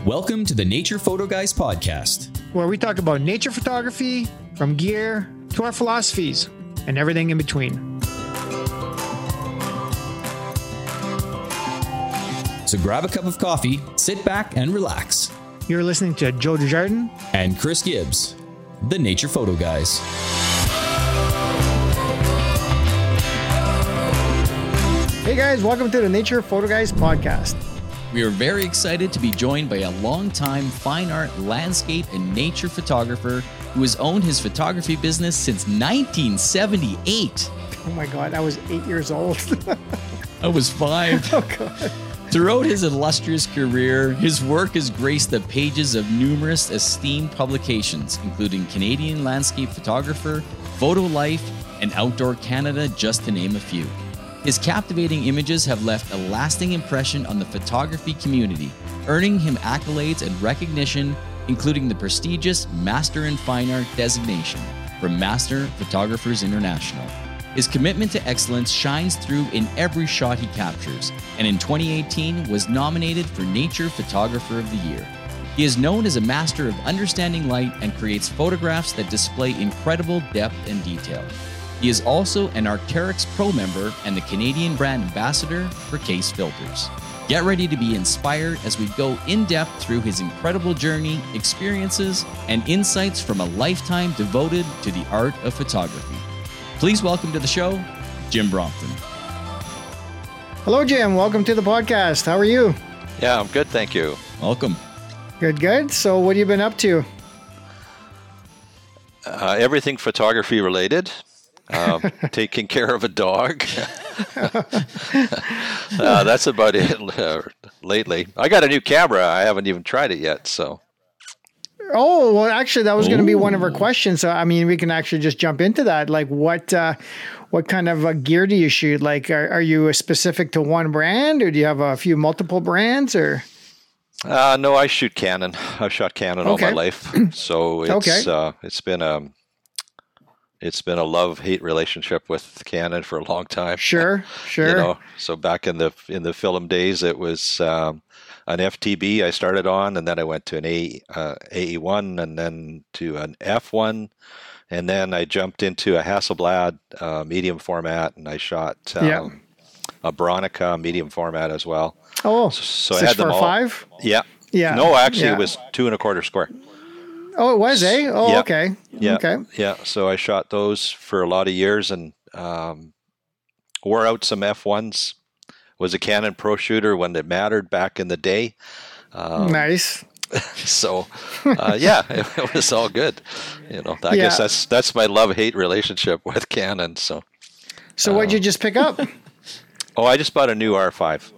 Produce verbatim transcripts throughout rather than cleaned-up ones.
Welcome to the Nature Photo Guys podcast, where we talk about nature photography, from gear to our philosophies and everything in between. So grab a cup of coffee, sit back and relax. You're listening to Joe Desjardins and Chris Gibbs, the Nature Photo Guys. Hey guys, welcome to the Nature Photo Guys podcast. We are very excited to be joined by a longtime fine art, landscape, and nature photographer who has owned his photography business since nineteen seventy-eight. Oh my God, I was eight years old. I was five. Oh God. Throughout his illustrious career, his work has graced the pages of numerous esteemed publications, including Canadian Landscape Photographer, Photo Life, and Outdoor Canada, just to name a few. His captivating images have left a lasting impression on the photography community, earning him accolades and recognition, including the prestigious Master in Fine Art designation from Master Photographers International. His commitment to excellence shines through in every shot he captures, and in twenty eighteen was nominated for Nature Photographer of the Year. He is known as a master of understanding light and creates photographs that display incredible depth and detail. He is also an Arc'teryx Pro member and the Canadian brand ambassador for Case Filters. Get ready to be inspired as we go in depth through his incredible journey, experiences, and insights from a lifetime devoted to the art of photography. Please welcome to the show, Jim Brompton. Hello, Jim. Welcome to the podcast. How are you? Yeah, I'm good, thank you. Welcome. Good, good. So what have you been up to? Uh, everything photography related. Um, taking care of a dog. uh, that's about it uh, lately. I got a new camera. I haven't even tried it yet, so. Oh, well, actually, that was going to be one of our questions. So, I mean, we can actually just jump into that. Like, what uh, what kind of uh, gear do you shoot? Like, are, are you specific to one brand, or do you have a few multiple brands, or? Uh, no, I shoot Canon. I've shot Canon okay. all my life, so it's okay. uh, it's been a it's been a love-hate relationship with Canon for a long time. Sure, sure. You know, so back in the in the film days, it was um, an F T B I started on, and then I went to an A uh, A E one, and then to an F one, and then I jumped into a Hasselblad uh, medium format, and I shot um, yeah. a Bronica medium format as well. Oh, so, so is I this had them for all. Five? Yeah, yeah. No, actually, yeah. it was two and a quarter square. Oh, it was, eh? Oh, yeah. okay. Yeah. Okay. Yeah. So I shot those for a lot of years and um, wore out some F ones. Was a Canon Pro shooter when it mattered back in the day. Um, nice. So, uh, yeah, it, it was all good. You know, I yeah. guess that's that's my love-hate relationship with Canon. So. So what'd you just pick up? Oh, I just bought a new R five.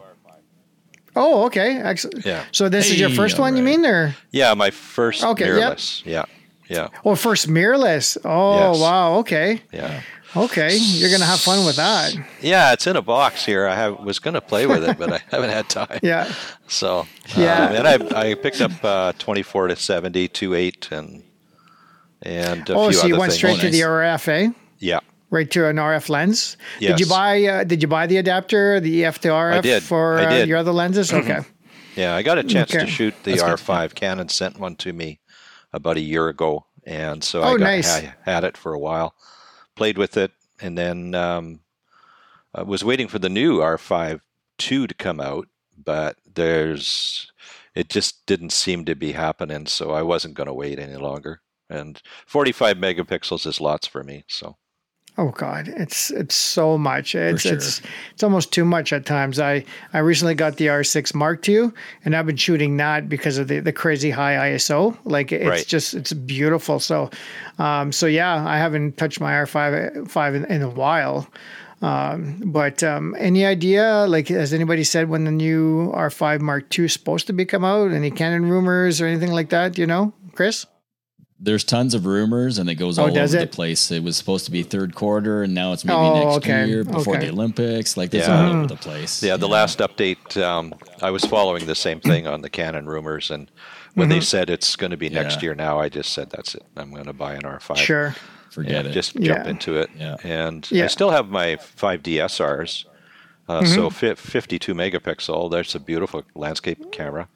Oh, okay. Excellent. Yeah. So this hey, is your first one, right. you mean, or? Yeah, my first okay, mirrorless. Yep. Yeah, yeah. Oh, first mirrorless. Oh, yes. wow. Okay. Yeah. Okay. You're going to have fun with that. Yeah, it's in a box here. I have, was going to play with it, but I haven't had time. Yeah. So, yeah. Um, and I I picked up uh, twenty-four to seventy, two eight, and and a oh, few so other you went things. straight Oh, to nice. the R F, eh? Yeah. Right to an R F lens. Yes. Did you buy? Uh, did you buy the adapter, the E F to R F I did. for I did. Uh, your other lenses? Okay. Yeah, I got a chance Okay. to shoot the That's good. R five. Canon sent one to me about a year ago, and so Oh, I got, nice. I had it for a while, played with it, and then um, I was waiting for the new R five two to come out, but there's it just didn't seem to be happening, so I wasn't going to wait any longer. And forty-five megapixels is lots for me, so. Oh God, it's it's so much. It's sure. it's it's almost too much at times. I, I recently got the R six Mark two, and I've been shooting that because of the, the crazy high I S O. Like it's Right. just it's beautiful. So, um, so yeah, I haven't touched my R five five in, in a while. Um, but um, any idea? Like, has anybody said when the new R five Mark two is supposed to be come out? Any Canon rumors or anything like that? Do you know, Chris? There's tons of rumors, and it goes Oh, all does over it? the place. It was supposed to be third quarter, and now it's maybe Oh, next okay. year before Okay. the Olympics. Like, it's Yeah. all over the place. Yeah, the last update, um, I was following the same thing on the Canon rumors, and when they said it's going to be next Yeah. year now, I just said, that's it. I'm going to buy an R five. Sure. Forget Yeah, it. just Yeah. jump into it. Yeah. And Yeah. I still have my five D S Rs. Uh, So fi- fifty-two megapixel, that's a beautiful landscape camera.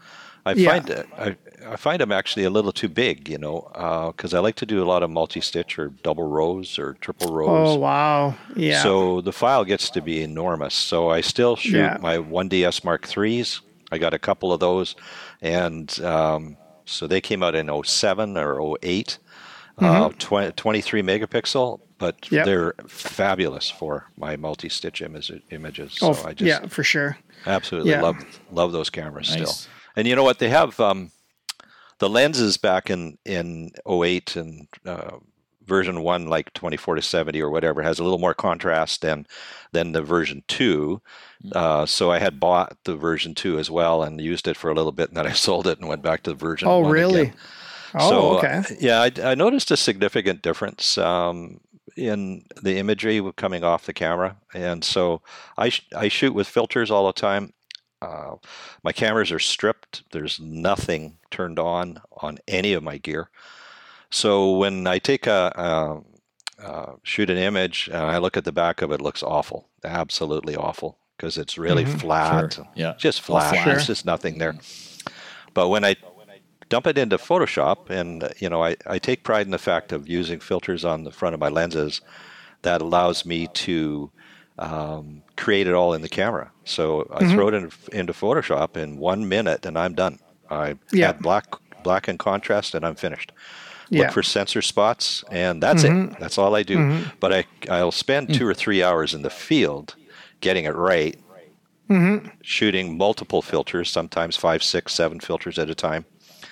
I Yeah. find uh, I, I find them actually a little too big, you know, because I like to do a lot of multi-stitch or double rows or triple rows. Oh, wow. Yeah. So the file gets to be enormous. So I still shoot Yeah. my one D S Mark threes. I got a couple of those, and um, so they came out in oh seven or oh eight, uh, twenty, twenty-three megapixel, but Yep. they're fabulous for my multi-stitch image, images. So Oh, I just yeah, for sure. absolutely Yeah. love love those cameras Nice. still. And you know what? They have um, the lenses back in in oh eight and uh, version one, like twenty-four to seventy or whatever, has a little more contrast than than the version two. Uh, so I had bought the version two as well and used it for a little bit, and then I sold it and went back to the version Oh, one really? again. Oh, So, okay. uh, yeah, I, I noticed a significant difference um, in the imagery coming off the camera, and so I sh- I shoot with filters all the time. Uh, my cameras are stripped. There's nothing turned on on any of my gear. So when I take a, a, a shoot an image and I look at the back of it, it looks awful, absolutely awful, because it's really Mhm. flat, Sure. Yeah. just All flat. flat. There's just nothing there. But when I dump it into Photoshop, and you know, I, I take pride in the fact of using filters on the front of my lenses that allows me to um, create it all in the camera. So I throw it in, into Photoshop in one minute, and I'm done. I Yeah. add black, black and contrast, and I'm finished. Yeah. Look for sensor spots, and that's it. That's all I do. But I I'll spend two or three hours in the field getting it right, shooting multiple filters, sometimes five, six, seven filters at a time.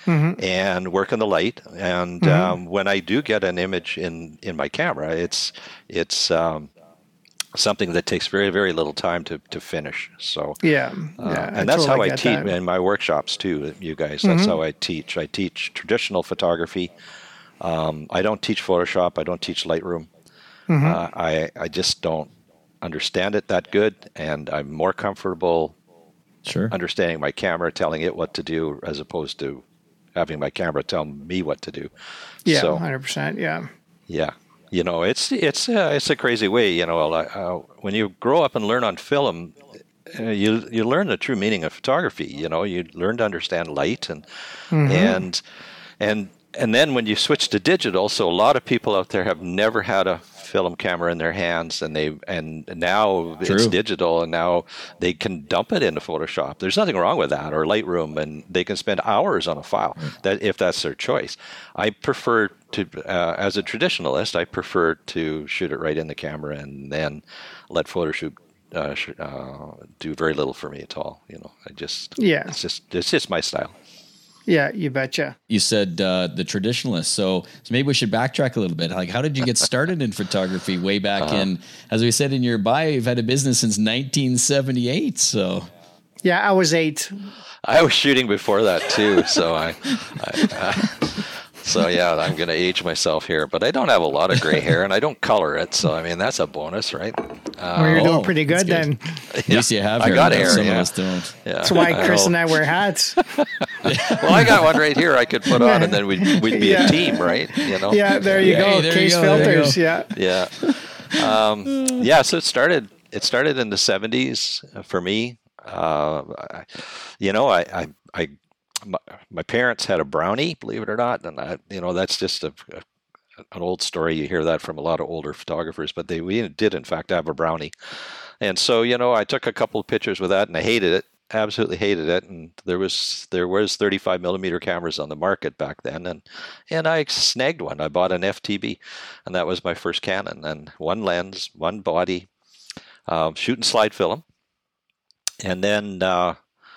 And work on the light. And um, when I do get an image in, in my camera, it's it's um, something that takes very, very little time to, to finish. So Yeah. uh, yeah. and that's totally how I get teach that. in my workshops too, you guys. That's how I teach. I teach traditional photography. Um, I don't teach Photoshop. I don't teach Lightroom. Uh, I I just don't understand it that good, and I'm more comfortable Sure. understanding my camera, telling it what to do, as opposed to having my camera tell me what to do. Yeah, So one hundred percent. Yeah. yeah, you know, it's it's uh, it's a crazy way. You know, uh, when you grow up and learn on film, uh, you you learn the true meaning of photography. You know, you learn to understand light and and and and then when you switch to digital, so a lot of people out there have never had a film camera in their hands, and they and now it's True. digital, and now they can dump it into Photoshop. There's nothing wrong with that, or Lightroom, and they can spend hours on a file. That if that's their choice. I prefer to, uh, as a traditionalist, I prefer to shoot it right in the camera and then let Photoshop uh, sh- uh, do very little for me at all. You know, I just Yeah. it's just it's just my style. Yeah, you betcha. You said uh, the traditionalist, so so maybe we should backtrack a little bit. Like, how did you get started in photography way back Uh-huh. in? As we said in your bio, you've had a business since nineteen seventy-eight. So Yeah, I was eight. I was shooting before that too, so I, I uh, so yeah, I'm going to age myself here, but I don't have a lot of gray hair, and I don't color it, so I mean that's a bonus, right? Uh, Well, you're oh, doing pretty that's good, good. then. at least you have I hair. got now. hair, Some yeah. of us don't. yeah. That's why I Chris know. and I wear hats. Well, I got one right here I could put on, and then we'd we'd be Yeah. a team, right? You know? Yeah, there you Yeah, go. hey, there you Case go, there you filters. go. Yeah. Yeah. Um, yeah. So it started. It started in the seventies for me. Uh, I, you know, I, I, I my, my parents had a Brownie, believe it or not, and I, you know, that's just a, a an old story. You hear that from a lot of older photographers, but they we did in fact have a Brownie, and so you know, I took a couple of pictures with that, and I hated it. Absolutely hated it, and there was there was thirty-five millimeter cameras on the market back then, and and I snagged one. I bought an F T B, and that was my first Canon. And one lens, one body, um, shoot and slide film, and then uh,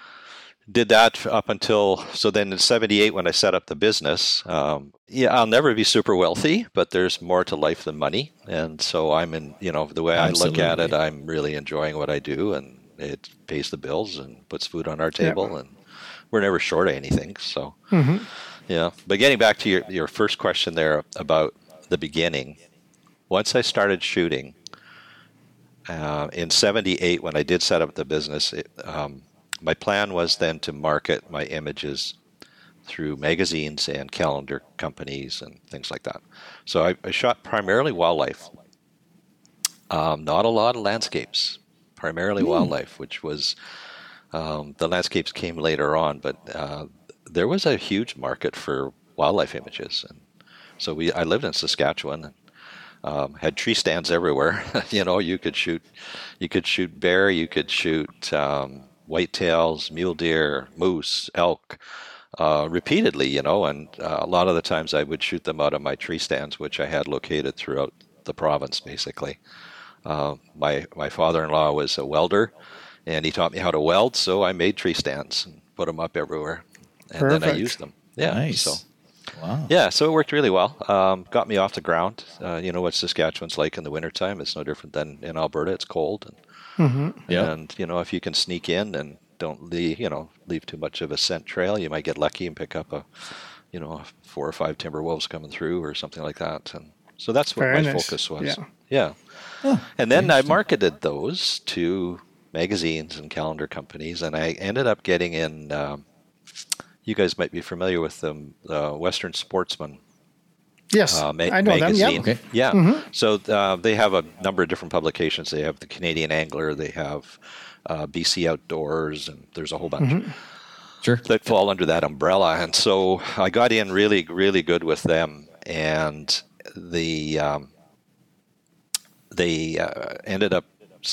did that up until so. Then in seventy-eight, when I set up the business, um, yeah, I'll never be super wealthy, but there's more to life than money, and so I'm in. You know, the way I look at it, Absolutely. I'm really enjoying what I do, and it pays the bills and puts food on our table, and we're never short of anything. So, Mm-hmm. yeah. But getting back to your, your first question there about the beginning, once I started shooting uh, in seventy-eight, when I did set up the business, it, um, my plan was then to market my images through magazines and calendar companies and things like that. So I, I shot primarily wildlife, um, not a lot of landscapes. Primarily wildlife, which was um, the landscapes came later on, but uh, there was a huge market for wildlife images, and so we I lived in Saskatchewan and um, had tree stands everywhere. You know, you could shoot, you could shoot bear, you could shoot um, whitetails, mule deer, moose, elk, uh, repeatedly. You know, and uh, a lot of the times I would shoot them out of my tree stands, which I had located throughout the province, basically. Uh, my my father-in-law was a welder, and he taught me how to weld, so I made tree stands and put them up everywhere, and Perfect. then I used them. Yeah, Nice. so Wow. yeah, so it worked really well. Um, got me off the ground. Uh, you know what Saskatchewan's like in the wintertime. It's no different than in Alberta. It's cold, and, Mm-hmm. Yeah. and you know if you can sneak in and don't leave, you know, leave too much of a scent trail, you might get lucky and pick up a, you know, four or five timber wolves coming through or something like that. And so that's what Very my nice. focus was. Yeah. Yeah. Oh, And then I marketed those to magazines and calendar companies, and I ended up getting in. Um, you guys might be familiar with them, uh, Western Sportsman Yes, uh, ma- I know them. magazine. Yeah. Okay. Yeah. So uh, they have a number of different publications. They have the Canadian Angler, they have uh, B C Outdoors, and there's a whole bunch Sure. that fall under that umbrella. And so I got in really, really good with them, and the um, they uh, ended up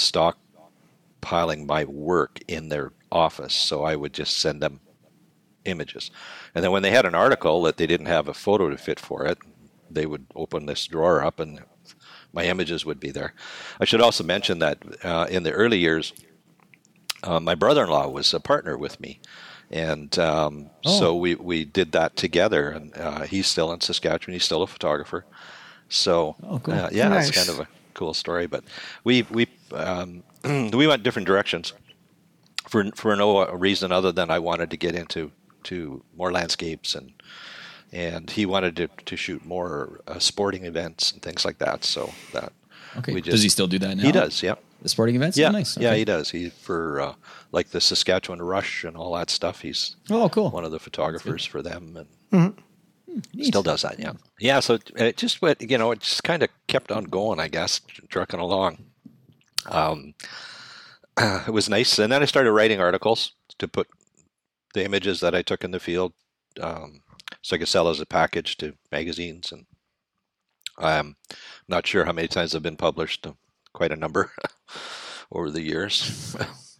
stockpiling my work in their office. So I would just send them images, and then when they had an article that they didn't have a photo to fit for it, they would open this drawer up and my images would be there. I should also mention that uh, in the early years, uh, my brother-in-law was a partner with me. And um, Oh. so we, we did that together. And uh, he's still in Saskatchewan. He's still a photographer. So Oh, cool. uh, yeah, Nice. it's kind of a cool story. But we we um, we went different directions for for no reason other than I wanted to get into to more landscapes, and and he wanted to, to shoot more uh, sporting events and things like that. So that Okay. we just- Does he still do that now? he does, yeah. The sporting events? Yeah, Oh, nice. yeah, Okay. he does. He for uh, like the Saskatchewan Rush and all that stuff. He's Oh, cool. one of the photographers for them, and Neat. still does that. Yeah, yeah. So it just went, you know, it just kind of kept on going, I guess, trucking along. Um, it was nice, and then I started writing articles to put the images that I took in the field, um, so I could sell as a package to magazines, and I'm not sure how many times I've been published. Quite a number over the years.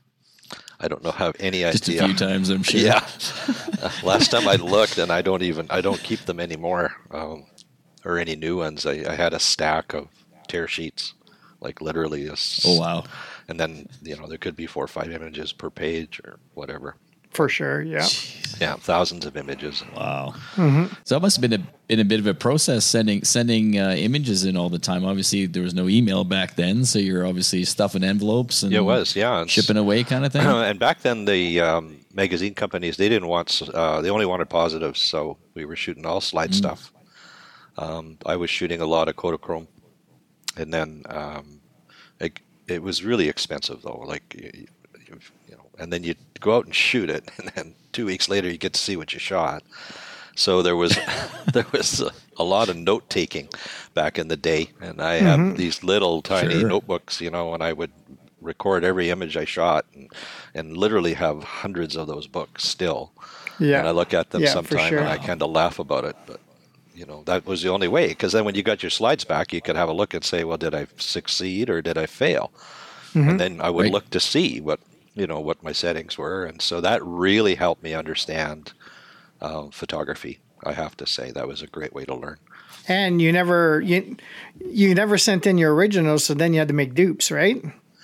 I don't know how any Just idea. a few times, I'm sure. Yeah. Uh, last time I looked, and I don't even I don't keep them anymore, um, or any new ones. I, I had a stack of tear sheets, like literally a. s- Oh, wow. And then you know there could be four or five images per page or whatever. For sure. Yeah. Yeah, thousands of images. Wow. Mm-hmm. So it must have been a been a bit of a process sending sending uh, images in all the time. Obviously, there was no email back then, so you're obviously stuffing envelopes and Yeah, it was. Yeah, and shipping away kind of thing. and back then the um, magazine companies, they didn't want uh, they only wanted positives, so we were shooting all slide stuff. Um, I was shooting a lot of Kodachrome, and then um, it, it was really expensive though. Like you, you, you know, and then you go out and shoot it, and then two weeks later you get to see what you shot. So there was there was a, a lot of note taking back in the day, and I had these little tiny Sure. notebooks, you know, and I would record every image I shot, and, and literally have hundreds of those books still. Yeah. And I look at them Yeah, for sometime sure. and I kind of laugh about it, but you know that was the only way, because then when you got your slides back, you could have a look and say, well, did I succeed or did I fail? And then I would Right. look to see what you know what my settings were, and so that really helped me understand uh, photography. I have to say that was a great way to learn. And you never you you never sent in your originals, so then you had to make dupes, right?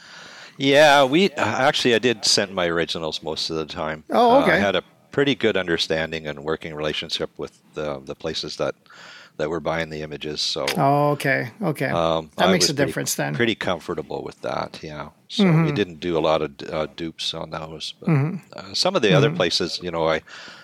Yeah, we actually I did send my originals most of the time. Oh, Uh, okay. I had a pretty good understanding and working relationship with the the places that that were buying the images. So Oh, okay, okay. um, that I makes was a pretty- difference then. Pretty comfortable with that, yeah. So Mm-hmm. we didn't do a lot of uh, dupes on those. But, uh, some of the other places, you know, I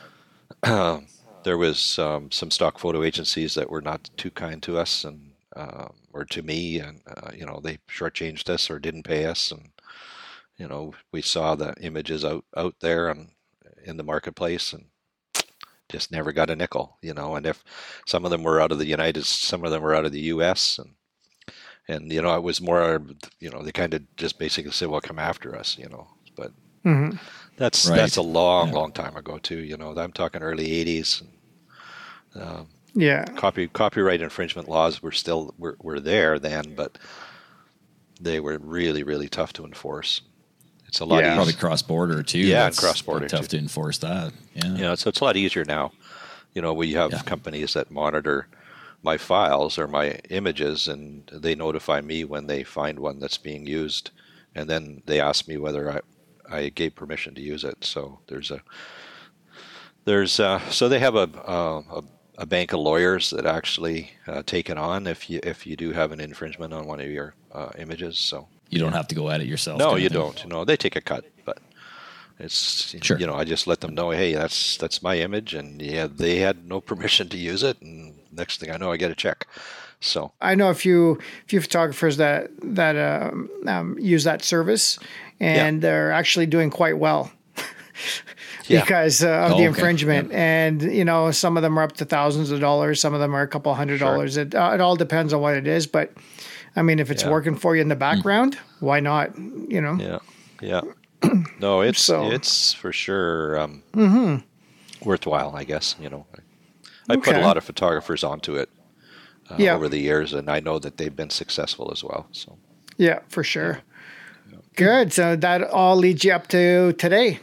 there was um, some stock photo agencies that were not too kind to us and um, or to me, and uh, you know they shortchanged us or didn't pay us, and you know we saw the images out out there and in the marketplace and just never got a nickel, you know. And if some of them were out of the United, some of them were out of the U S, and and you know it was more, you know, they kind of just basically said, "Well, come after us," you know. But Mm-hmm. That's Right. that's a long, Yeah. long time ago too. You know, I'm talking early eighties. Um, Yeah. copy copyright infringement laws were still were, were there then, but they were really, really tough to enforce. It's a lot Yeah. Probably easier. cross border too. Yeah, and That's cross-border, tough too. to enforce that. Yeah. You know, so it's a lot easier now. You know, we have Yeah. companies that monitor my files or my images, and they notify me when they find one that's being used, and then they ask me whether I I gave permission to use it. So there's a there's uh, so they have a, a a a bank of lawyers that actually uh, take it on if you if you do have an infringement on one of your uh, images. So You don't have to go at it yourself. no, kind of you thing. don't. You know, they take a cut, but it's Sure. you know, I just let them know, hey, that's that's my image, and yeah, they had no permission to use it, and next thing I know, I get a check. So I know a few few photographers that that um, um, use that service, and they're actually doing quite well Yeah. because uh, of Oh, the okay. infringement. And you know, some of them are up to thousands of dollars, some of them are a couple hundred Sure. dollars. It uh, it all depends on what it is, but I mean, if it's Yeah. working for you in the background, why not? You know. yeah, yeah. No, it's So- it's for sure um, worthwhile, I guess. You know, I, I put Okay. a lot of photographers onto it uh, Yeah. over the years, and I know that they've been successful as well. So Yeah, for sure. Good. So that all leads you up to today.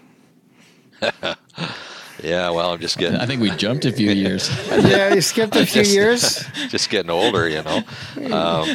yeah, well, I'm just getting I think we jumped a few years. Yeah, you skipped a few just- years, just getting older, you know. Um,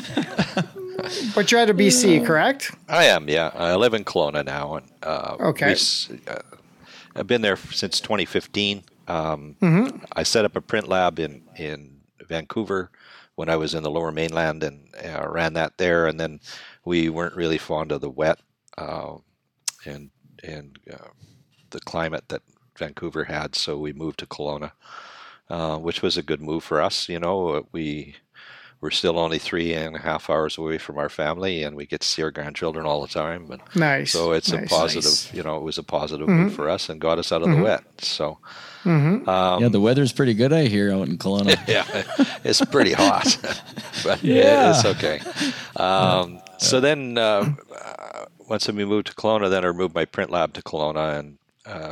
but you're out of B C, correct? I am, yeah. I live in Kelowna now, and uh, Okay. we s- uh, I've been there since twenty fifteen. Um, Mm-hmm. I set up a print lab in in Vancouver when I was in the Lower Mainland, and uh, ran that there. And then we weren't really fond of the wet uh, and and uh, the climate that Vancouver had, so we moved to Kelowna, uh, which was a good move for us. You know, we we're still only three and a half hours away from our family, and we get to see our grandchildren all the time. And Nice. so it's nice. a positive, Nice. you know, it was a positive move for us and got us out of the wet. So, um, Yeah, the weather's pretty good, I hear, out in Kelowna. yeah, it's pretty hot, but Yeah. it's okay. Um, so then, uh, uh, once we moved to Kelowna, then I moved my print lab to Kelowna, and uh,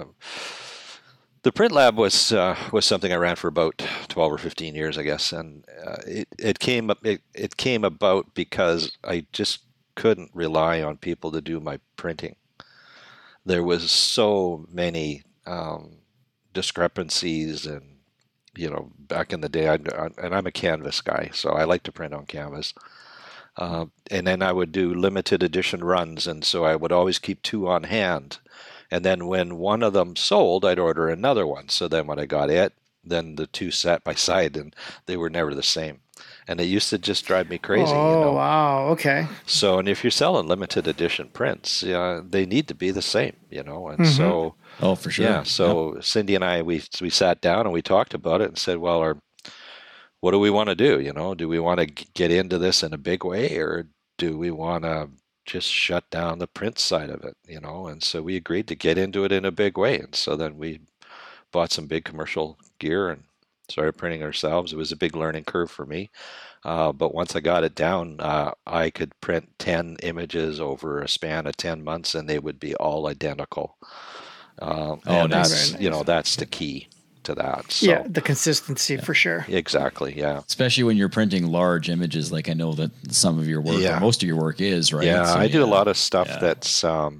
the print lab was uh, was something I ran for about twelve or fifteen years, I guess, and uh, it it came up it, it came about because I just couldn't rely on people to do my printing. There was so many um, discrepancies, and you know, back in the day, I, I, and I'm a canvas guy, so I like to print on canvas. Uh, and then I would do limited edition runs, and so I would always keep two on hand. And then when one of them sold, I'd order another one. So then when I got it, then the two sat by side, and they were never the same. And it used to just drive me crazy. Oh, you know? wow. Okay. So, and if you're selling limited edition prints, yeah, they need to be the same, you know. And so, Oh, for sure. yeah. So Cindy and I, we we sat down and we talked about it and said, well, our, what do we want to do? You know, do we want to get into this in a big way, or do we want to just shut down the print side of it? You know, and so we agreed to get into it in a big way. And so then we bought some big commercial gear and started printing ourselves. It was a big learning curve for me. Uh, but once I got it down, uh, I could print ten images over a span of ten months, and they would be all identical. Um, Oh, and nice. that's, Very you nice. know, that's the key to that. So, Yeah, the consistency for sure. exactly. Yeah. Especially when you're printing large images, like I know that some of your work, Yeah. or most of your work is, right? Yeah. So, I do a yeah. lot of stuff Yeah. that's um,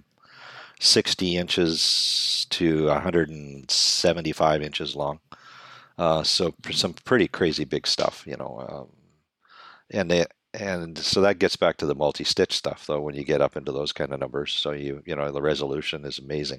sixty inches to one hundred seventy-five inches long. Uh, so pr- some pretty crazy big stuff, you know. Um, and it, and so that gets back to the multi-stitch stuff, though, when you get up into those kind of numbers. So you you know the resolution is amazing.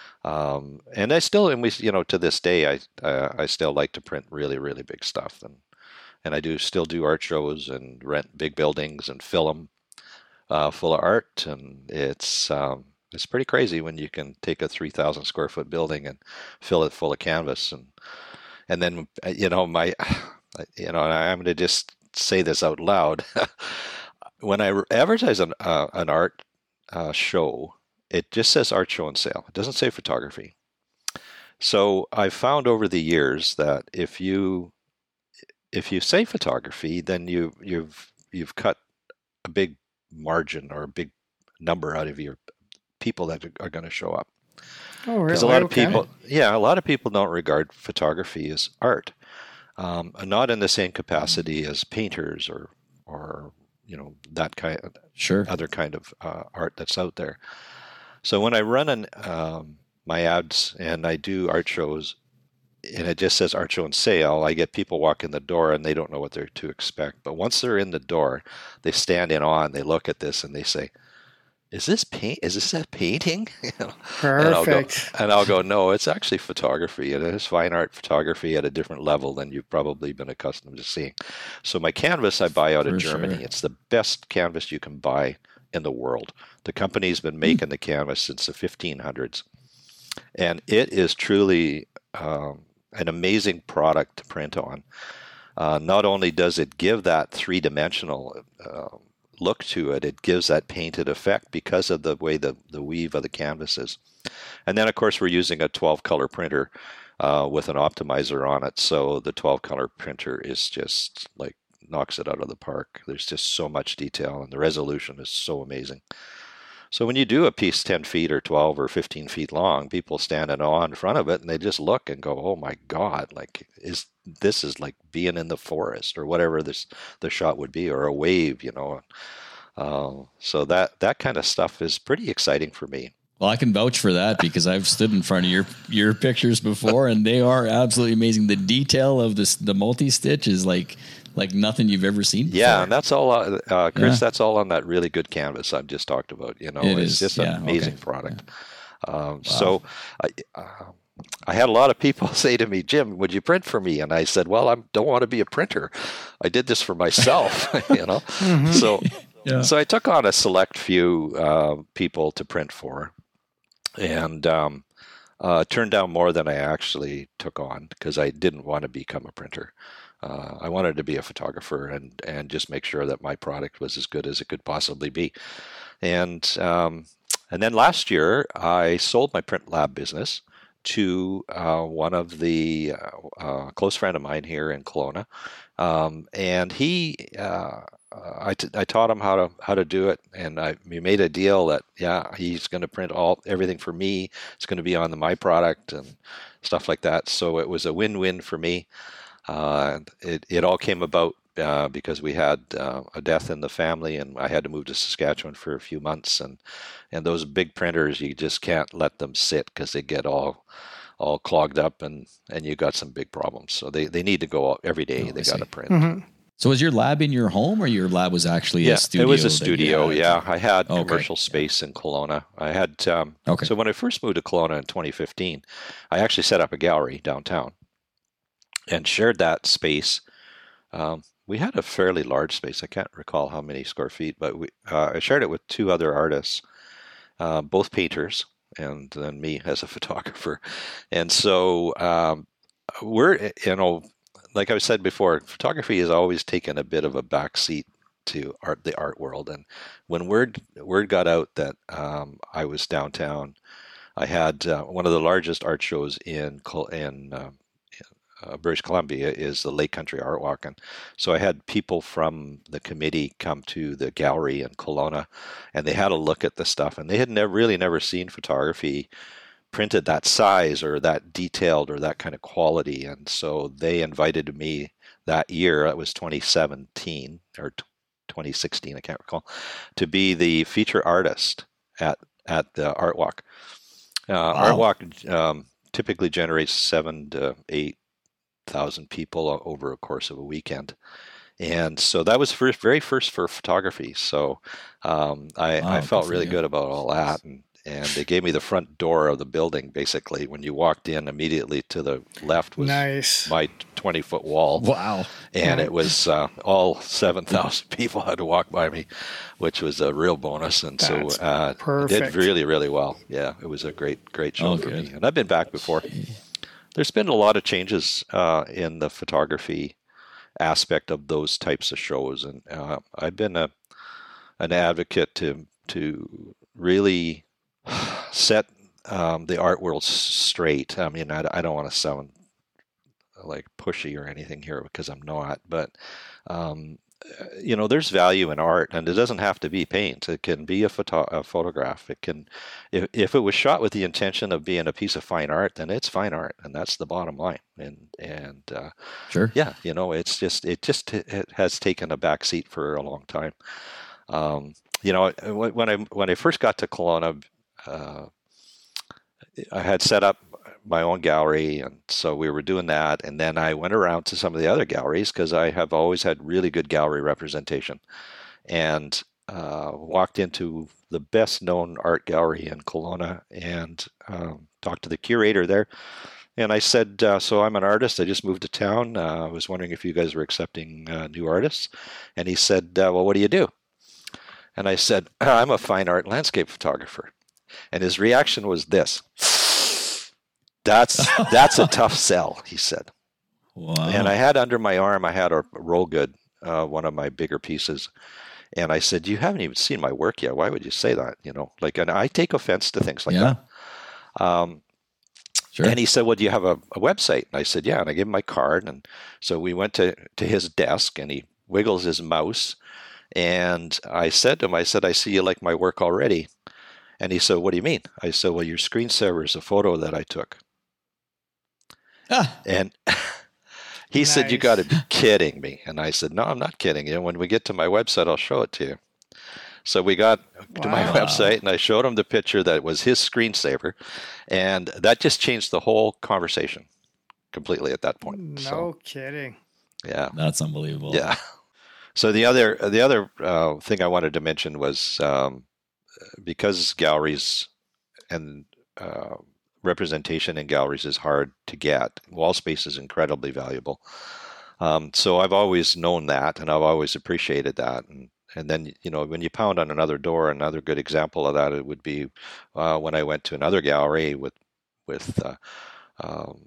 Um, and I still, and we, you know, to this day, I uh, I still like to print really really big stuff, and and I do still do art shows and rent big buildings and fill them uh, full of art, and it's um, it's pretty crazy when you can take a three thousand square foot building and fill it full of canvas, and and then uh, you know my you know and I'm going to just say this out loud. When I advertise an uh, an art uh, show, it just says art show and sale. It doesn't say photography. So I've found over the years that if you if you say photography, then you you've you've cut a big margin or a big number out of your people that are going to show up. Oh, really? Because a lot of Okay. people, yeah, a lot of people don't regard photography as art, um, not in the same capacity as painters or, or you know, that kind, Sure. other kind of uh, art that's out there. So when I run an, um, my ads and I do art shows, and it just says art show and sale, I get people walk in the door and they don't know what they're to expect. But once they're in the door, they stand in awe and they look at this and they say, is this paint? Is this a painting? You know? And I'll go, Perfect. and I'll go, no, it's actually photography. It is fine art photography at a different level than you've probably been accustomed to seeing. So my canvas I buy out of For Germany. sure. It's the best canvas you can buy in the world. The company's been making the canvas since the fifteen hundreds. And it is truly um, an amazing product to print on. Uh, not only does it give that three-dimensional uh, look to it, it gives that painted effect because of the way the, the weave of the canvas is. And then, of course, we're using a twelve-color printer uh, with an optimizer on it. So the twelve-color printer is just like knocks it out of the park. There's just so much detail, and the resolution is so amazing. So when you do a piece ten feet or twelve or fifteen feet long, people stand in awe in front of it and they just look and go, oh my God, like is this is like being in the forest or whatever this the shot would be, or a wave, you know. Uh, so that, that kind of stuff is pretty exciting for me. Well, I can vouch for that because I've stood in front of your your pictures before, and they are absolutely amazing. The detail of this, the multi-stitch is like like nothing you've ever seen before. Yeah, and that's all, uh, uh, Chris, Yeah. that's all on that really good canvas I've just talked about. You know, It it's is, just yeah, an amazing okay. product. Um, So I, uh, I had a lot of people say to me, Jim, would you print for me? And I said, well, I don't want to be a printer. I did this for myself, you know. So, Yeah. so I took on a select few uh, people to print for, and um, uh, turned down more than I actually took on because I didn't want to become a printer. Uh, I wanted to be a photographer and, and just make sure that my product was as good as it could possibly be. And um, and then last year, I sold my print lab business to uh, one of the uh, uh, close friend of mine here in Kelowna, um, and he. Uh, Uh, I, t- I taught him how to how to do it, and I we made a deal that yeah he's going to print all everything for me. It's going to be on the, my product and stuff like that. So it was a win-win for me. Uh, it it all came about uh, because we had uh, a death in the family, and I had to move to Saskatchewan for a few months. And and those big printers, you just can't let them sit because they get all all clogged up, and and you got some big problems. So they, they need to go out every day. Oh, they I got to see. print. Mm-hmm. So was your lab in your home, or your lab was actually Yeah, a studio? it was a that you studio. had? Yeah, I had Okay. commercial space in Kelowna. I had um, Okay. so when I first moved to Kelowna in twenty fifteen, I actually set up a gallery downtown and shared that space. Um, we had a fairly large space. I can't recall how many square feet, but we uh, I shared it with two other artists, uh, both painters, and then me as a photographer. And so um, we're you know. Like I said before, photography has always taken a bit of a backseat to art, the art world. And when word word got out that um, I was downtown, I had uh, one of the largest art shows in in uh, uh, British Columbia is the Lake Country Art Walk, and so I had people from the committee come to the gallery in Kelowna, and they had a look at the stuff, and they had never really never seen photography printed that size or that detailed or that kind of quality. And so they invited me that year, it was twenty seventeen or twenty sixteen, I can't recall, to be the feature artist at, at the Art Walk. Uh, Wow. Art Walk um, typically generates seven to eight thousand people over a course of a weekend. And so that was first, very first for photography. So um, I, Wow, I felt good for really you. good about all that. And And they gave me the front door of the building, basically. When you walked in, immediately to the left was Nice. my twenty-foot wall. Wow. And it was uh, all seven thousand people had to walk by me, which was a real bonus. And That's so uh, it perfect. did really, really well. Yeah, it was a great, great show Oh, for good. me. And I've been back before. There's been a lot of changes uh, in the photography aspect of those types of shows. And uh, I've been a an advocate to to really set um, the art world straight. I mean, I, I don't want to sound like pushy or anything here because I'm not, but um, you know, there's value in art, and it doesn't have to be paint. It can be a, photo- a photograph. It can, if, if it was shot with the intention of being a piece of fine art, then it's fine art, and that's the bottom line. And and uh, Sure. yeah, you know, it's just it just it has taken a back seat for a long time. Um, you know, when I when I first got to Kelowna, uh, I had set up my own gallery, and so we were doing that. And then I went around to some of the other galleries because I have always had really good gallery representation, and uh, walked into the best known art gallery in Kelowna and um, talked to the curator there. And I said, uh, so I'm an artist. I just moved to town. Uh, I was wondering if you guys were accepting uh, new artists. And he said, uh, well, what do you do? And I said, I'm a fine art landscape photographer. And his reaction was this. That's that's a tough sell, he said. Wow. And I had under my arm, I had a roll good, uh, one of my bigger pieces. And I said, you haven't even seen my work yet. Why would you say that? You know, like, and I take offense to things like yeah. that. Um, Sure. And he said, well, do you have a, a website? And I said, yeah. And I gave him my card. And so we went to, to his desk, and he wiggles his mouse. And I said to him, I said, I see you like my work already. And he said, what do you mean? I said, well, your screensaver is a photo that I took. Ah. And he Nice. said, you got to be kidding me. And I said, no, I'm not kidding you. When we get to my website, I'll show it to you. So we got to my Wow. website, and I showed him the picture that was his screensaver. And that just changed the whole conversation completely at that point. No So, kidding. yeah. That's unbelievable. Yeah. So the other the other uh, thing I wanted to mention was um, because galleries and uh, representation in galleries is hard to get. Wall space is incredibly valuable. Um, so I've always known that, and I've always appreciated that. And and then, you know, when you pound on another door, another good example of that, it would be uh, when I went to another gallery with with. Uh, um,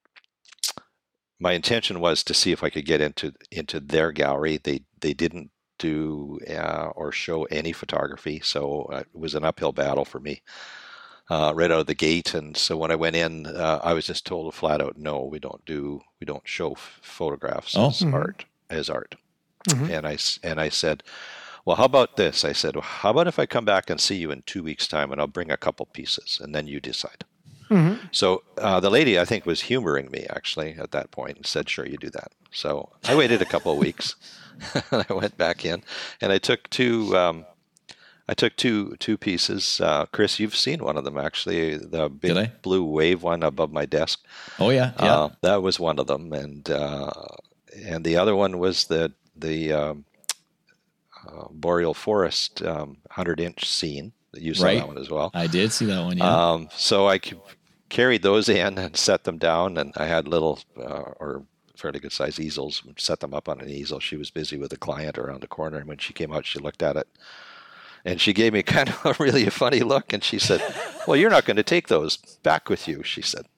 my intention was to see if I could get into into their gallery. They they didn't do uh, or show any photography, so it was an uphill battle for me uh, right out of the gate. And so when I went in, uh, I was just told flat out, no, we don't do we don't show f- photographs Oh. as Mhm. art as art. Mhm. And I s- and I said, well, how about this? I said, well, how about if I come back and see you in two weeks' time, and I'll bring a couple pieces, and then you decide. Mhm. So uh, the lady, I think, was humoring me actually at that point and said, sure, you do that. So I waited a couple of weeks. And I went back in, and I took two. Um, I took two two pieces. Uh, Chris, you've seen one of them actually, the big Did I? blue wave one above my desk. Oh yeah. Yeah. Uh, that was one of them, and uh, and the other one was the the um, uh, boreal forest um, hundred inch scene. You saw Right. that one as well. I did see that one. Yeah. Um, so I c- carried those in and set them down, and I had little uh, or fairly good sized easels, set them up on an easel. She was busy with a client around the corner, and when she came out, she looked at it, and she gave me kind of a really funny look, and she said, well, you're not going to take those back with you, she said.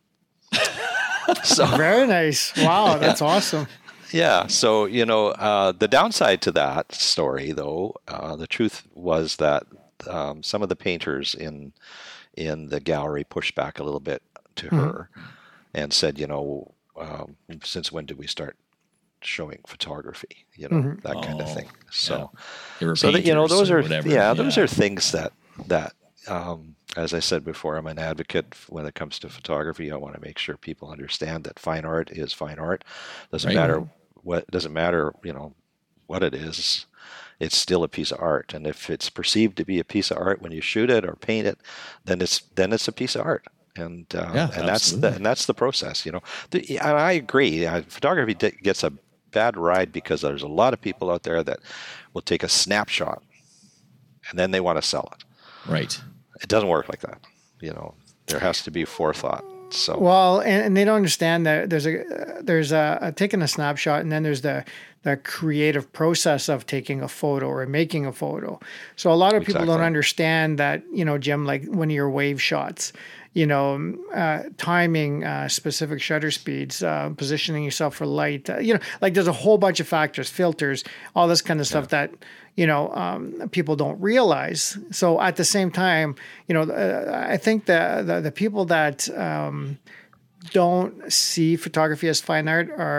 So Very nice. Wow, that's awesome. yeah, so you know, uh, the downside to that story, though, uh, the truth was that um, some of the painters in in the gallery pushed back a little bit to her and said, you know, um, since when did we start showing photography? You know, Mhm. that kind of Oh, thing. So, They were so that you know, painters those or are whatever. yeah, those are things that that. Um, as I said before, I'm an advocate when it comes to photography. I want to make sure people understand that fine art is fine art. Doesn't Right. matter what doesn't matter, you know, what it is. It's still a piece of art, and if it's perceived to be a piece of art when you shoot it or paint it, then it's then it's a piece of art, and uh, Yeah, and that's the, absolutely. and that's the process. You know, the, and I agree. Uh, photography d- gets a bad ride because there's a lot of people out there that will take a snapshot, and then they want to sell it. Right. It doesn't work like that. You know, there has to be forethought. So Well, and, and they don't understand that there's a uh, there's a, a taking a snapshot, and then there's the the creative process of taking a photo or making a photo. So a lot of people don't Exactly. understand that. You know, Jim, like one of your wave shots, you know, uh, timing, uh, specific shutter speeds, uh, positioning yourself for light. Uh, you know, like there's a whole bunch of factors, filters, all this kind of stuff that you know um, people don't realize. So at the same time, you know, uh, I think the, the the people that um, don't see photography as fine art are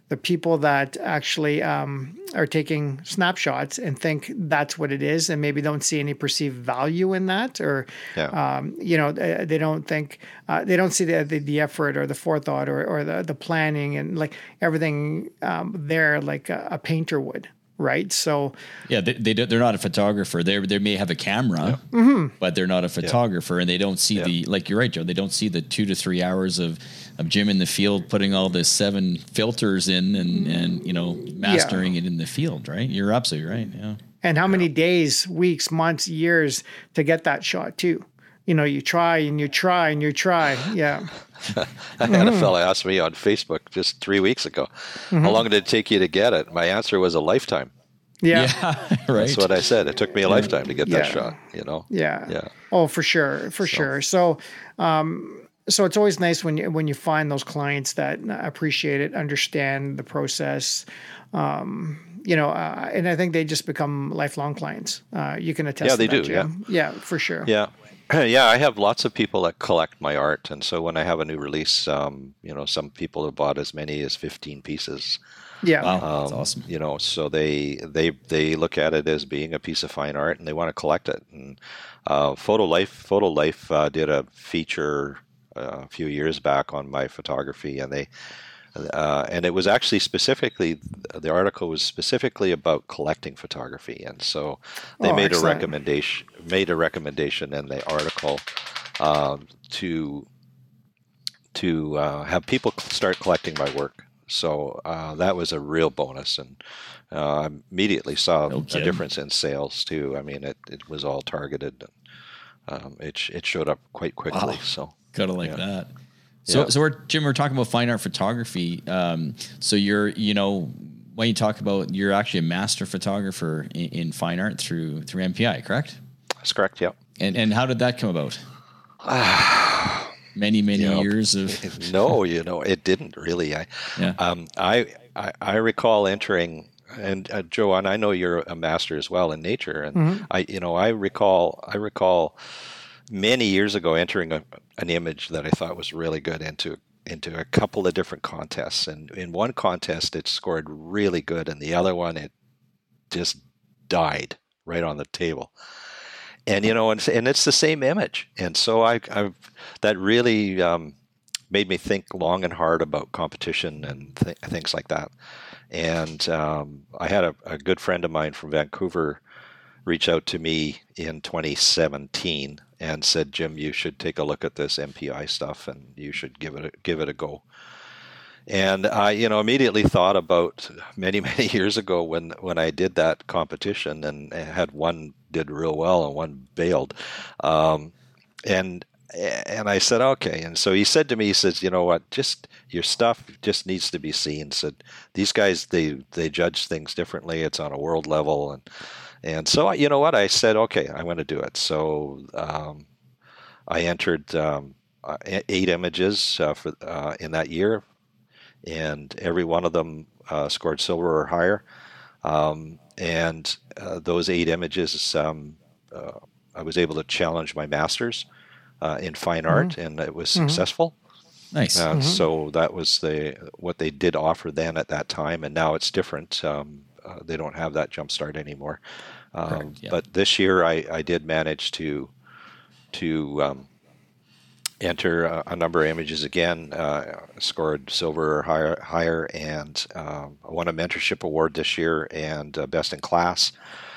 the people that actually um, are taking snapshots and think that's what it is, and maybe don't see any perceived value in that, or Yeah. um, you know, they, they don't think uh, they don't see the, the the effort or the forethought or or the the planning and like everything um, there like a, a painter would. Right. So, Yeah, they, they don't- they're not a photographer. They they may have a camera, but they're not a photographer, and they don't see Yeah. the like you're right, Joe. They don't see the two to three hours of, of Jim in the field putting all the seven filters in and and you know mastering it in the field. Right. You're absolutely right. Yeah. and how many days, weeks, months, years to get that shot too? You know, you try and you try and you try. Yeah. I had a fella ask me on Facebook just three weeks ago, how long did it take you to get it? My answer was a lifetime. Yeah. right. That's what I said. It took me a lifetime to get that Yeah. shot, you know? Yeah. Yeah. Oh, for sure, for sure. So, um, so it's always nice when you when you find those clients that appreciate it, understand the process. Um, you know, uh, and I think they just become lifelong clients. Uh, you can attest. Yeah, to they that, do, Jim. Yeah, for sure. Yeah. Yeah, I have lots of people that collect my art. And so when I have a new release, um, you know, some people have bought as many as fifteen pieces. Yeah. Wow, that's Um, awesome. You know, so they they they look at it as being a piece of fine art, and they want to collect it. And uh, Photo Life Photo Life uh, did a feature uh, a few years back on my photography, and they uh, and it was actually specifically the article was specifically about collecting photography, and so they Oh, made excellent. a recommendation made a recommendation in the article um, to to uh, have people start collecting my work. So uh, that was a real bonus, and uh, I immediately saw No a kidding. difference in sales too. I mean, it, it was all targeted. And, um, it sh- it showed up quite quickly. Wow. So Kind of like Yeah. that. So, Yeah. so we're Jim. We're talking about fine art photography. Um, so you're, you know, when you talk about you're actually a master photographer in, in fine art through through M P I, correct? that's correct. Yeah. And and how did that come about? many many You know, years of no, you know, it didn't really. I, Yeah. um, I, I, I recall entering, and uh, Joe, and I know you're a master as well in nature, and I, you know, I recall, I recall many years ago entering a, an image that I thought was really good into into a couple of different contests, and in one contest it scored really good, and the other one it just died right on the table. And you know, and, and it's the same image, and so I, I've that really um, made me think long and hard about competition and th- things like that. And um, I had a, a good friend of mine from Vancouver reach out to me in twenty seventeen and said, "Jim, you should take a look at this M P I stuff, and you should give it a, give it a go." And I, you know, immediately thought about many, many years ago when, when I did that competition and had one did real well and one bailed. Um, and, and I said, okay. And so he said to me, he says, you know what, just your stuff just needs to be seen. Said these guys, they, they judge things differently. It's on a world level. And, and so, you know what, I said, okay, I'm going to do it. So, um, I entered, um, uh, eight images, uh, for, uh, in that year. And every one of them uh, scored silver or higher. Um, and uh, those eight images, um, uh, I was able to challenge my masters uh, in fine art, mm-hmm. and it was successful. Nice. Uh, Mm-hmm. So that was the what they did offer then at that time, and now it's different. Um, uh, they don't have that jump start anymore. Um, Correct, yeah. But this year, I, I did manage to to um, enter a, a number of images again, uh, scored silver or higher, higher and um, I won a mentorship award this year and uh, best in class.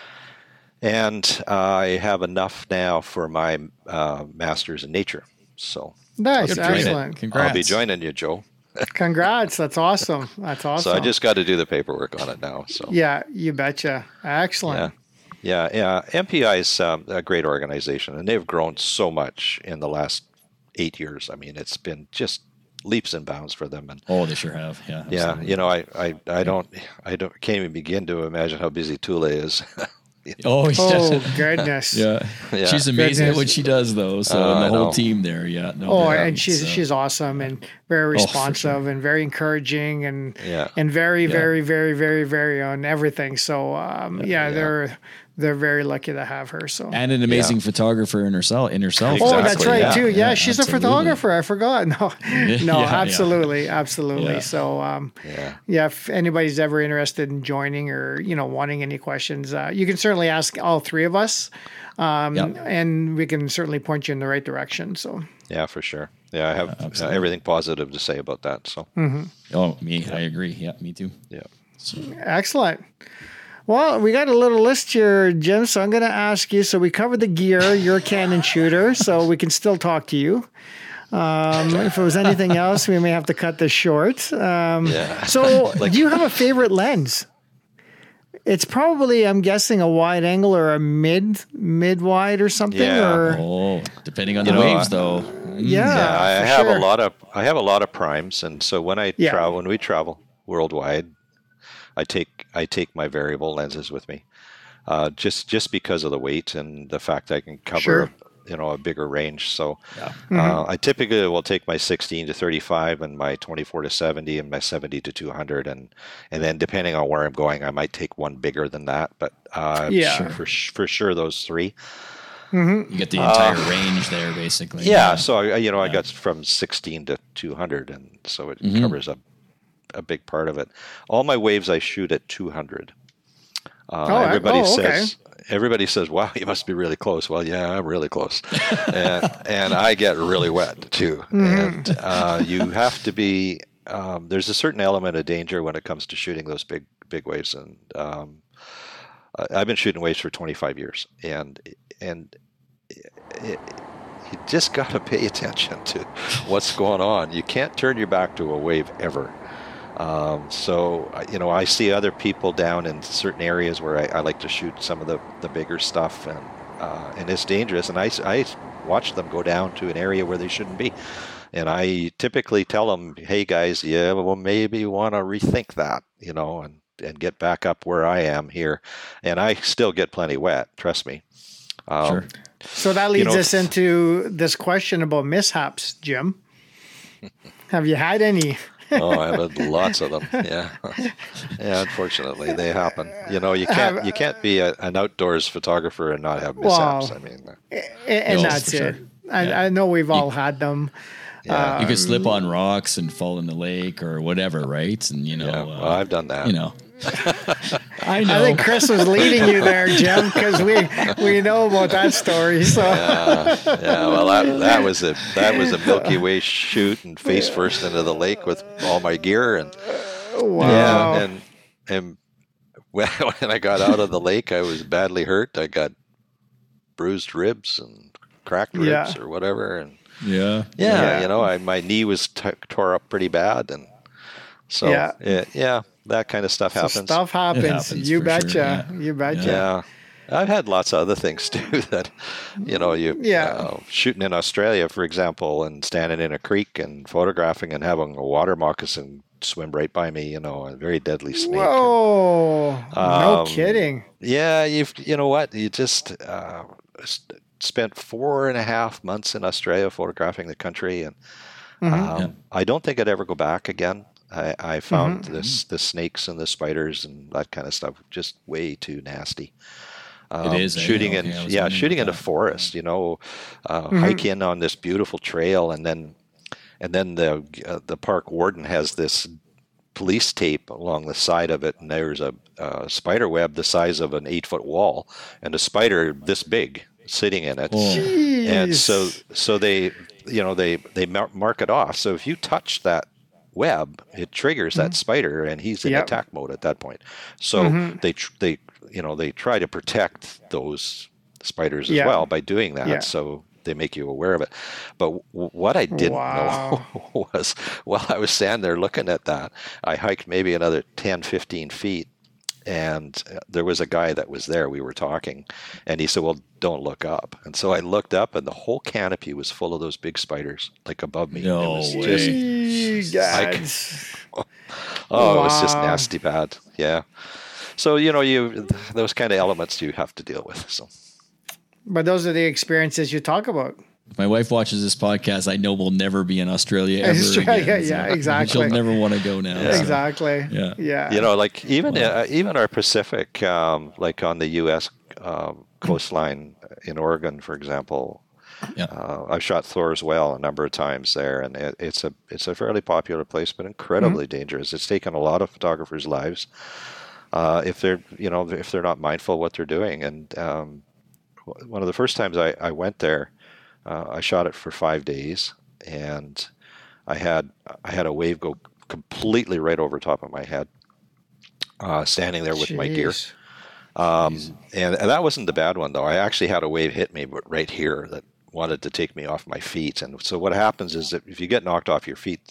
And uh, I have enough now for my uh, master's in nature. So Nice. Good for you. Excellent. Congrats. I'll be joining you, Joe. Congrats. That's awesome. That's awesome. So I just got to do the paperwork on it now. So Yeah, you betcha. Excellent. yeah, yeah, yeah. M P I is um, a great organization, and they've grown so much in the last eight years. I mean, it's been just leaps and bounds for them. And Oh, they sure have. Yeah. yeah, absolutely. you know, I, I, I don't, I don't, can't even begin to imagine how busy Tule is. Oh, yeah. Oh, goodness. yeah. Yeah. She's amazing Goodness. at what she does, though. So Uh, and the I whole know. team there, yeah. No, Oh, they're- and she's so- she's awesome and very Oh, for responsive sure. and very encouraging and Yeah. and very Yeah. very very very very on everything. So um, yeah, Yeah. they're they're very lucky to have her. So and an amazing Yeah. photographer in herself. In herself. oh, that's Exactly, right yeah. too. Yeah, Yeah, she's absolutely. a photographer. I forgot. No, no, yeah. absolutely, absolutely. Yeah. So, um, Yeah. yeah, if anybody's ever interested in joining or you know wanting any questions, uh, you can certainly ask all three of us, um, Yep. and we can certainly point you in the right direction. So, Yeah, for sure. Yeah, I have uh, absolutely. everything positive to say about that. So, Oh, me. I agree. Yeah, me too. yeah. excellent. Well, we got a little list here, Jim. So I'm going to ask you. So we covered the gear. You're a Canon shooter, so we can still talk to you. Um, if it was anything else, we may have to cut this short. Um, Yeah. So, do you have a favorite lens? It's probably, I'm guessing, a wide angle or a mid mid wide or something. Yeah. Or Oh, depending on the know, waves, I- though. yeah, Yeah, I for have sure. a lot of I have a lot of primes, and so when I Yeah. travel, when we travel worldwide, I take I take my variable lenses with me, uh, just just because of the weight and the fact I can cover Sure. you know a bigger range. So Yeah. uh, I typically will take my sixteen to thirty-five and my twenty-four to seventy and my seventy to two hundred, and and then depending on where I'm going, I might take one bigger than that. But uh, Yeah. sure, for for sure those three. You get the entire range there, basically. Yeah, so I, you know, I got from sixteen to two hundred, and so it Mm-hmm. covers a a big part of it. All my waves I shoot at two hundred. Uh, Oh, I- everybody oh, okay. says everybody says, "Wow, you must be really close." Well, yeah, I'm really close, and and I get really wet too. And uh, you have to be. Um, there's a certain element of danger when it comes to shooting those big big waves, and um, I- I've been shooting waves for twenty-five years, and and it, you just got to pay attention to what's going on. You can't turn your back to a wave ever. Um, so, I- you know, I see other people down in certain areas where I, I like to shoot some of the, the bigger stuff, and uh, and it's dangerous. And I, s- I watch them go down to an area where they shouldn't be. And I typically tell them, hey, guys, yeah, well, maybe you want to rethink that, you know, and, and get back up where I am here. And I still get plenty wet, trust me. Um, Sure. So that leads know, us into this question about mishaps, Jim. Have you had any? Oh, I've had lots of them. Yeah, yeah. Unfortunately, they happen. You know, you can't you can't be a, an outdoors photographer and not have mishaps. Wow. I mean, uh, A- And No, that's for it. sure. I, Yeah. I know we've all had them. yeah, You could slip on rocks and fall in the lake or whatever, right? And, you know, yeah. uh, Well, I've done that. you know. I know. I think Chris was leading you there, Jim, because we we know about that story. So Yeah, yeah. Well, that that was a that was a Milky Way shoot and face first into the lake with all my gear, and wow. yeah, and and when when I got out of the lake, I was badly hurt. I got bruised ribs and cracked ribs Yeah. or whatever, and yeah. yeah, Yeah. you know, I my knee was t- tore up pretty bad, and so Yeah. yeah, yeah, that kind of stuff So happens. stuff happens. happens you for betcha. sure, yeah. You betcha. Yeah. I've had lots of other things too that, you know, you Yeah. uh, shooting in Australia, for example, and standing in a creek and photographing and having a water moccasin swim right by me, you know, a very deadly snake. Whoa. no Um, kidding. Yeah, you've you know what? You just uh, s- spent four and a half months in Australia photographing the country, and Mm-hmm. um, I don't think I'd ever go back again. I, I found Mm-hmm. this the snakes and the spiders and that kind of stuff just way too nasty. Um, is, eh? shooting Okay, in I was yeah wondering shooting in about a that. forest, you know, uh, Mm-hmm. hike in on this beautiful trail, and then and then the uh, the park warden has this police tape along the side of it, and there's a, a spider web the size of an eight foot wall, and a spider this big sitting in it. Oh. And Jeez. so so they you know they they mar- mark it off. So if you touch that web, it triggers that spider, and he's in Yep. attack mode at that point. So they tr- they you know they try to protect those spiders as Yeah. well by doing that. Yeah. So they make you aware of it. But w- what I didn't Wow. know was while I was standing there looking at that, I hiked maybe another ten, fifteen feet. And uh, there was a guy that was there. We were talking, and he said, "Well, don't look up." And so I looked up, and the whole canopy was full of those big spiders, like above me. No it was way. just, Jeez, I guys. oh, it was just Wow. nasty bad. Yeah. So you know, you those kind of elements you have to deal with. So But those are the experiences you talk about. If my wife watches this podcast, I know we'll never be in Australia ever Australia, again. yeah, so exactly. She'll never want to go now. so. Exactly. Yeah. Yeah. you know, like even uh, even our Pacific, um, like on the U S um, coastline in Oregon, for example. Yeah. Uh, I've shot Thor's Well a number of times there, and it, it's a it's a fairly popular place, but incredibly mm-hmm. dangerous. It's taken a lot of photographers' lives uh, if they're you know if they're not mindful of what they're doing. And um, one of the first times I, I went there, uh, I shot it for five days, and I had I had a wave go completely right over top of my head, uh, standing there with Jeez. my gear. Um, and, and that wasn't the bad one, though. I actually had a wave hit me right here that wanted to take me off my feet. And so what happens is that if you get knocked off your feet,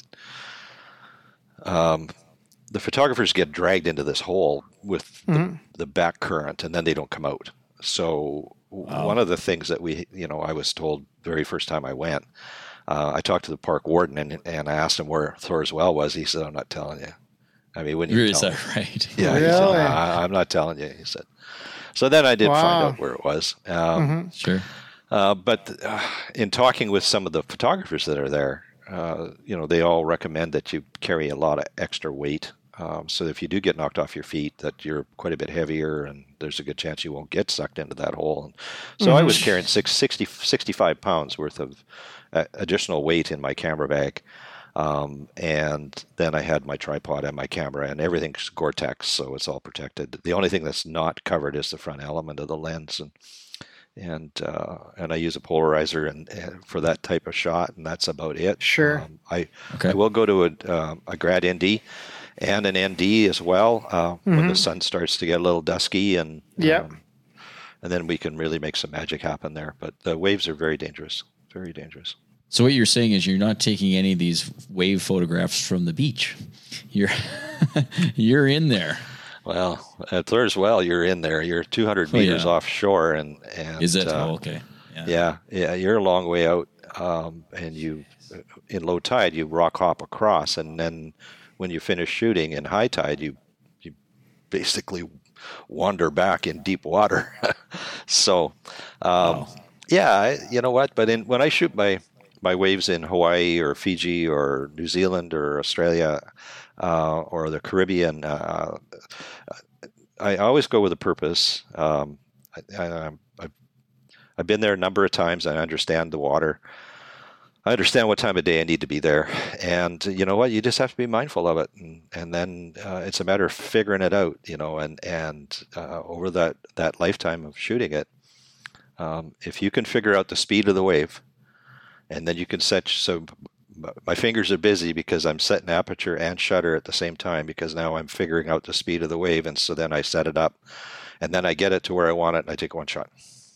um, the photographers get dragged into this hole with mm-hmm. the, the back current, and then they don't come out. So wow. one of the things that we, you know, I was told very first time I went, uh, I talked to the park warden and, and I asked him where Thor's Well was. He said, I'm not telling you. I mean, when you really, tell is that right? Yeah, really? he said, I, I'm not telling you. He said. So then I did wow. find out where it was. Um, mm-hmm. Sure. Uh, but uh, in talking with some of the photographers that are there, uh, you know, they all recommend that you carry a lot of extra weight. Um, so if you do get knocked off your feet, that you're quite a bit heavier, and there's a good chance you won't get sucked into that hole. And so mm-hmm. I was carrying six, sixty, sixty-five pounds worth of uh, additional weight in my camera bag. Um, and then I had my tripod and my camera, and everything's Gore-Tex, so it's all protected. The only thing that's not covered is the front element of the lens, and and uh, and I use a polarizer and, and for that type of shot, and that's about it. Sure. Um, I okay. I will go to a uh, a grad N D and an N D as well uh, mm-hmm. when the sun starts to get a little dusky, and yeah, um, and then we can really make some magic happen there. But the waves are very dangerous, very dangerous. So what you're saying is you're not taking any of these wave photographs from the beach. You're you're in there. Well, at Thor's Well, you're in there. You're two hundred meters oh, yeah. offshore, and, and is it? Uh, oh, okay. Yeah. yeah, yeah, you're a long way out, um, and you in low tide you rock hop across, and then when you finish shooting in high tide, you you basically wander back in deep water. so, um, wow. yeah, I, you know what? But in when I shoot my my waves in Hawaii or Fiji or New Zealand or Australia uh, or the Caribbean, uh, I always go with a purpose. Um, I, I, I've, I've been there a number of times. I understand the water. I understand what time of day I need to be there. And you know what? You just have to be mindful of it. And, and then uh, it's a matter of figuring it out, you know, and, and uh, over that, that lifetime of shooting it, um, if you can figure out the speed of the wave, and then you can set, so my fingers are busy because I'm setting aperture and shutter at the same time, because now I'm figuring out the speed of the wave. And so then I set it up, and then I get it to where I want it, and I take one shot.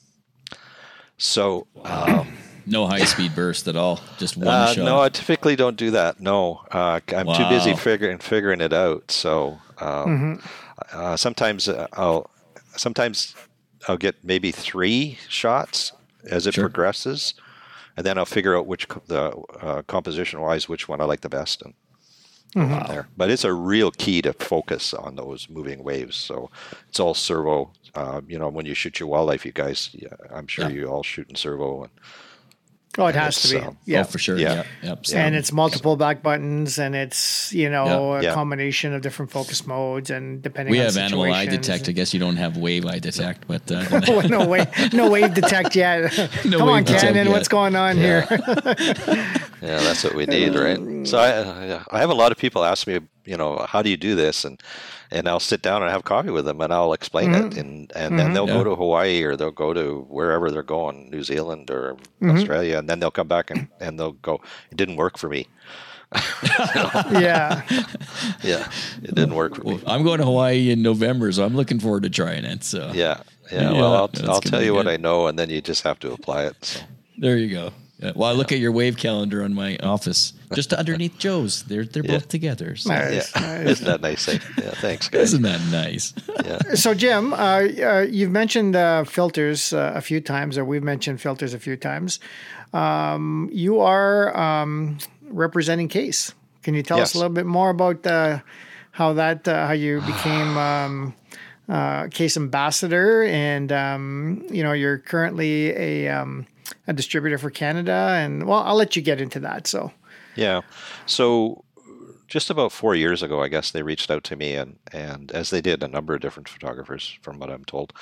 So um, no high speed burst at all, just one uh, shot. No, I typically don't do that. No, uh, I'm wow. too busy figuring figuring it out. So um, mm-hmm. uh, sometimes I'll sometimes I'll get maybe three shots as it sure. progresses. And then I'll figure out which the uh, composition-wise, which one I like the best, and mm-hmm. go on there. But it's a real key to focus on those moving waves. So it's all servo. Uh, you know, when you shoot your wildlife, you guys, yeah, I'm sure yeah. you all shoot in servo. And, oh, it has to be. Um, yeah, oh, for sure. Yeah, yeah. Yep. So, and it's multiple back buttons, and it's you know yeah. a yeah. combination of different focus modes, and depending. We on have animal eye situations. detect. I guess you don't have wave eye detect, but uh, no wave, no wave detect yet. No Come on, yet. Canon, what's going on yeah. here? Yeah, that's what we need, right? So I, I have a lot of people ask me, you know, how do you do this? And and I'll sit down and have coffee with them, and I'll explain mm-hmm. it, and and mm-hmm. then they'll yeah. go to Hawaii, or they'll go to wherever they're going, New Zealand or mm-hmm. Australia, and then they'll come back and, and they'll go, it didn't work for me. yeah, yeah, it didn't work for well, me. I'm going to Hawaii in November, so I'm looking forward to trying it. So yeah, yeah. yeah well, I'll I'll tell you good. what I know, and then you just have to apply it. So. There you go. Yeah. Well, I look at your wave calendar on my office, just underneath Joe's. They're they're yeah. both together. So. Nice, yeah. nice. Isn't that nice? Eh? Yeah, thanks, guys. Isn't that nice? Yeah. So, Jim, uh, uh, you've mentioned uh, filters uh, a few times, or we've mentioned filters a few times. Um, you are um, representing Case. Can you tell yes. us a little bit more about uh, how that uh, how you became um, uh, Case ambassador, and um, you know you're currently a um, a distributor for Canada, and well, I'll let you get into that. So yeah, so just about four years ago, I guess they reached out to me, and and as they did a number of different photographers, from what I'm told,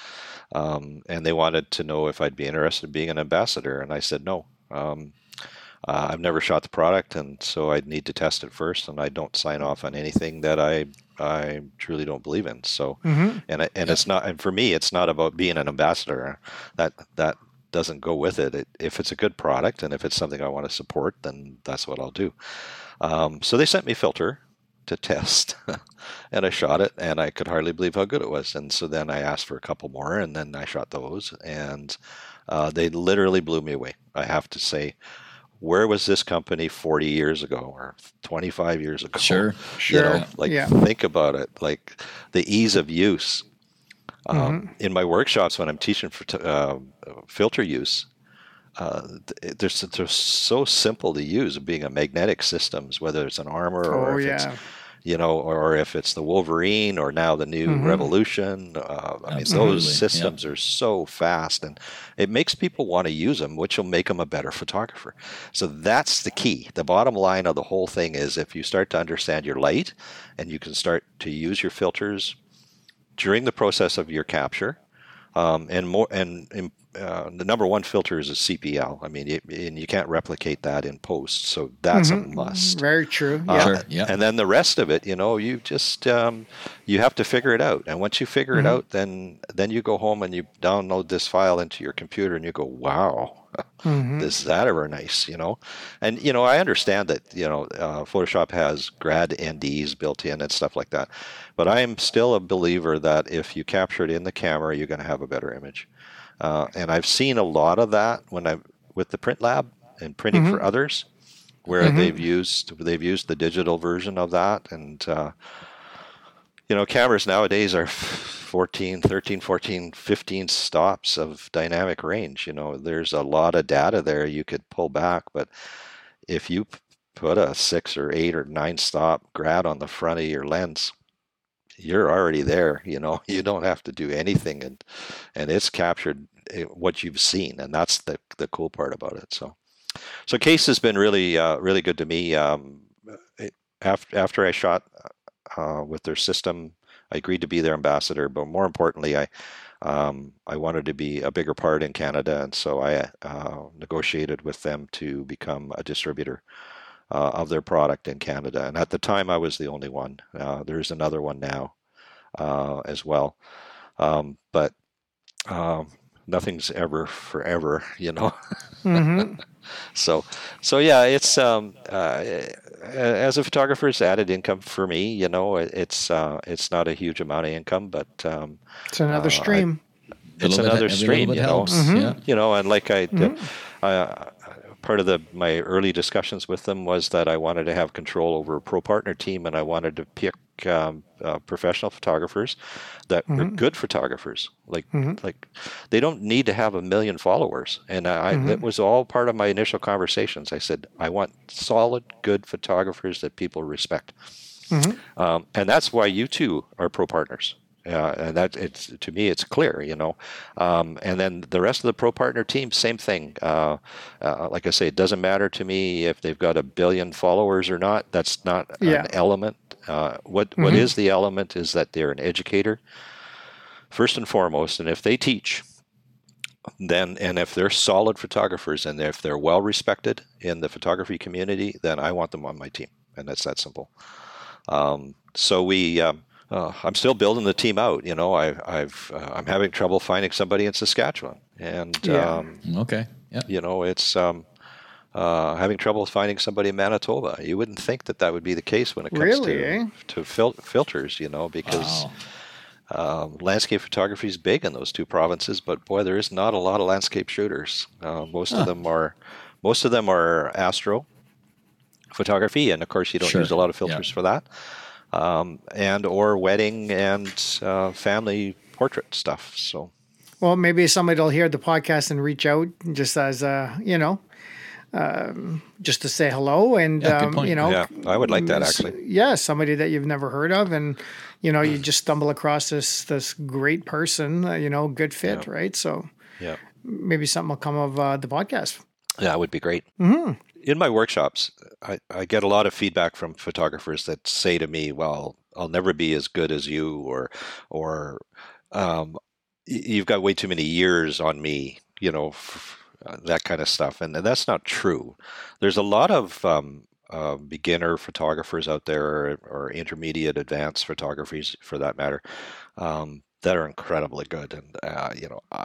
um, and they wanted to know if I'd be interested in being an ambassador, and I said no. Um, uh, I've never shot the product, and so I'd need to test it first, and I don't sign off on anything that I I truly don't believe in. So, mm-hmm. and and it's not, and for me, it's not about being an ambassador. That that doesn't go with it. it. If it's a good product and if it's something I want to support, then that's what I'll do. Um, so they sent me filter to test, and I shot it, and I could hardly believe how good it was. And so then I asked for a couple more, and then I shot those, and uh, they literally blew me away. I have to say, where was this company forty years ago or twenty-five years ago? Sure, sure. You know, like yeah. think about it, like the ease of use. Um, mm-hmm. In my workshops, when I'm teaching for t- uh, filter use, uh, they're, they're so simple to use, being a magnetic systems, whether it's an Armor or oh, if yeah. it's, you know, or if it's the Wolverine or now the new mm-hmm. Revolution. Uh, I mean, Absolutely. those systems yep. are so fast, and it makes people want to use them, which will make them a better photographer. So that's the key. The bottom line of the whole thing is if you start to understand your light and you can start to use your filters during the process of your capture, um, and more, and, and uh, the number one filter is a C P L. I mean, it, and you can't replicate that in post, so that's mm-hmm. a must. Very true. Uh, yeah. Sure. Yeah. And then the rest of it, you know, you just um, you have to figure it out. And once you figure mm-hmm. it out, then then you go home and you download this file into your computer, and you go, wow. Mm-hmm. Is that ever nice, you know? And, you know, I understand that, you know, uh, Photoshop has grad N Ds built in and stuff like that. But I am still a believer that if you capture it in the camera, you're going to have a better image. Uh, and I've seen a lot of that when I'm with the Print Lab and printing mm-hmm. for others, where mm-hmm. they've used they've used the digital version of that. And, uh, you know, cameras nowadays are fourteen, thirteen, fourteen, fifteen stops of dynamic range. You know, there's a lot of data there you could pull back, but if you put a six or eight or nine stop grad on the front of your lens, you're already there. You know, you don't have to do anything, and and it's captured what you've seen, and that's the the cool part about it. So, so Case has been really uh, really good to me. Um, it, after after I shot uh, with their system, I agreed to be their ambassador, but more importantly, I um, I wanted to be a bigger part in Canada, and so I uh, negotiated with them to become a distributor uh, of their product in Canada. And at the time, I was the only one. Uh, there's another one now uh, as well, um, but um, nothing's ever forever, you know. Mm-hmm. so, so yeah, it's um, uh, as a photographer, it's added income for me. You know, it's uh, it's not a huge amount of income, but um, it's another uh, stream. I, it's another bit, stream, you know. Mm-hmm. Yeah. You know, and like I, mm-hmm. uh, part of the my early discussions with them was that I wanted to have control over a pro partner team, and I wanted to pick um, uh, professional photographers that mm-hmm. are good photographers. Like mm-hmm. like they don't need to have a million followers. And I mm-hmm. that was all part of my initial conversations. I said I want solid, good photographers that people respect, mm-hmm. um, and that's why you two are pro partners. Uh, and that it's to me, it's clear, you know. Um, and then the rest of the pro partner team, same thing. Uh, uh, like I say, it doesn't matter to me if they've got a billion followers or not. That's not yeah. an element. Uh, what mm-hmm. what is the element is that they're an educator first and foremost, and if they teach, then and if they're solid photographers and if they're well respected in the photography community, then I want them on my team, and that's that simple. Um, so we. Um, Uh, I'm still building the team out. You know, I, I've uh, I'm having trouble finding somebody in Saskatchewan, and yeah. um, okay, yeah, you know, it's um, uh, having trouble finding somebody in Manitoba. You wouldn't think that that would be the case when it comes really, to eh? to fil- filters. You know, because wow. um, landscape photography is big in those two provinces, but boy, there is not a lot of landscape shooters. Uh, most huh. of them are most of them are astro photography, and of course, you don't sure. use a lot of filters yeah. for that. Um, and or wedding and uh, family portrait stuff. So, well, maybe somebody will hear the podcast and reach out just as uh, you know, um, just to say hello and yeah, um, you know, yeah, I would like that actually. Yeah, somebody that you've never heard of, and you know, you just stumble across this this great person, uh, you know, good fit, yeah. right? So, yeah, maybe something will come of uh, the podcast. Yeah, it would be great. Mm-hmm. In my workshops, I, I get a lot of feedback from photographers that say to me, well, I'll never be as good as you, or, or um, you've got way too many years on me, you know, f- that kind of stuff. And that's not true. There's a lot of um, uh, beginner photographers out there, or, or intermediate advanced photographers for that matter, um, that are incredibly good. And, uh, you know, uh,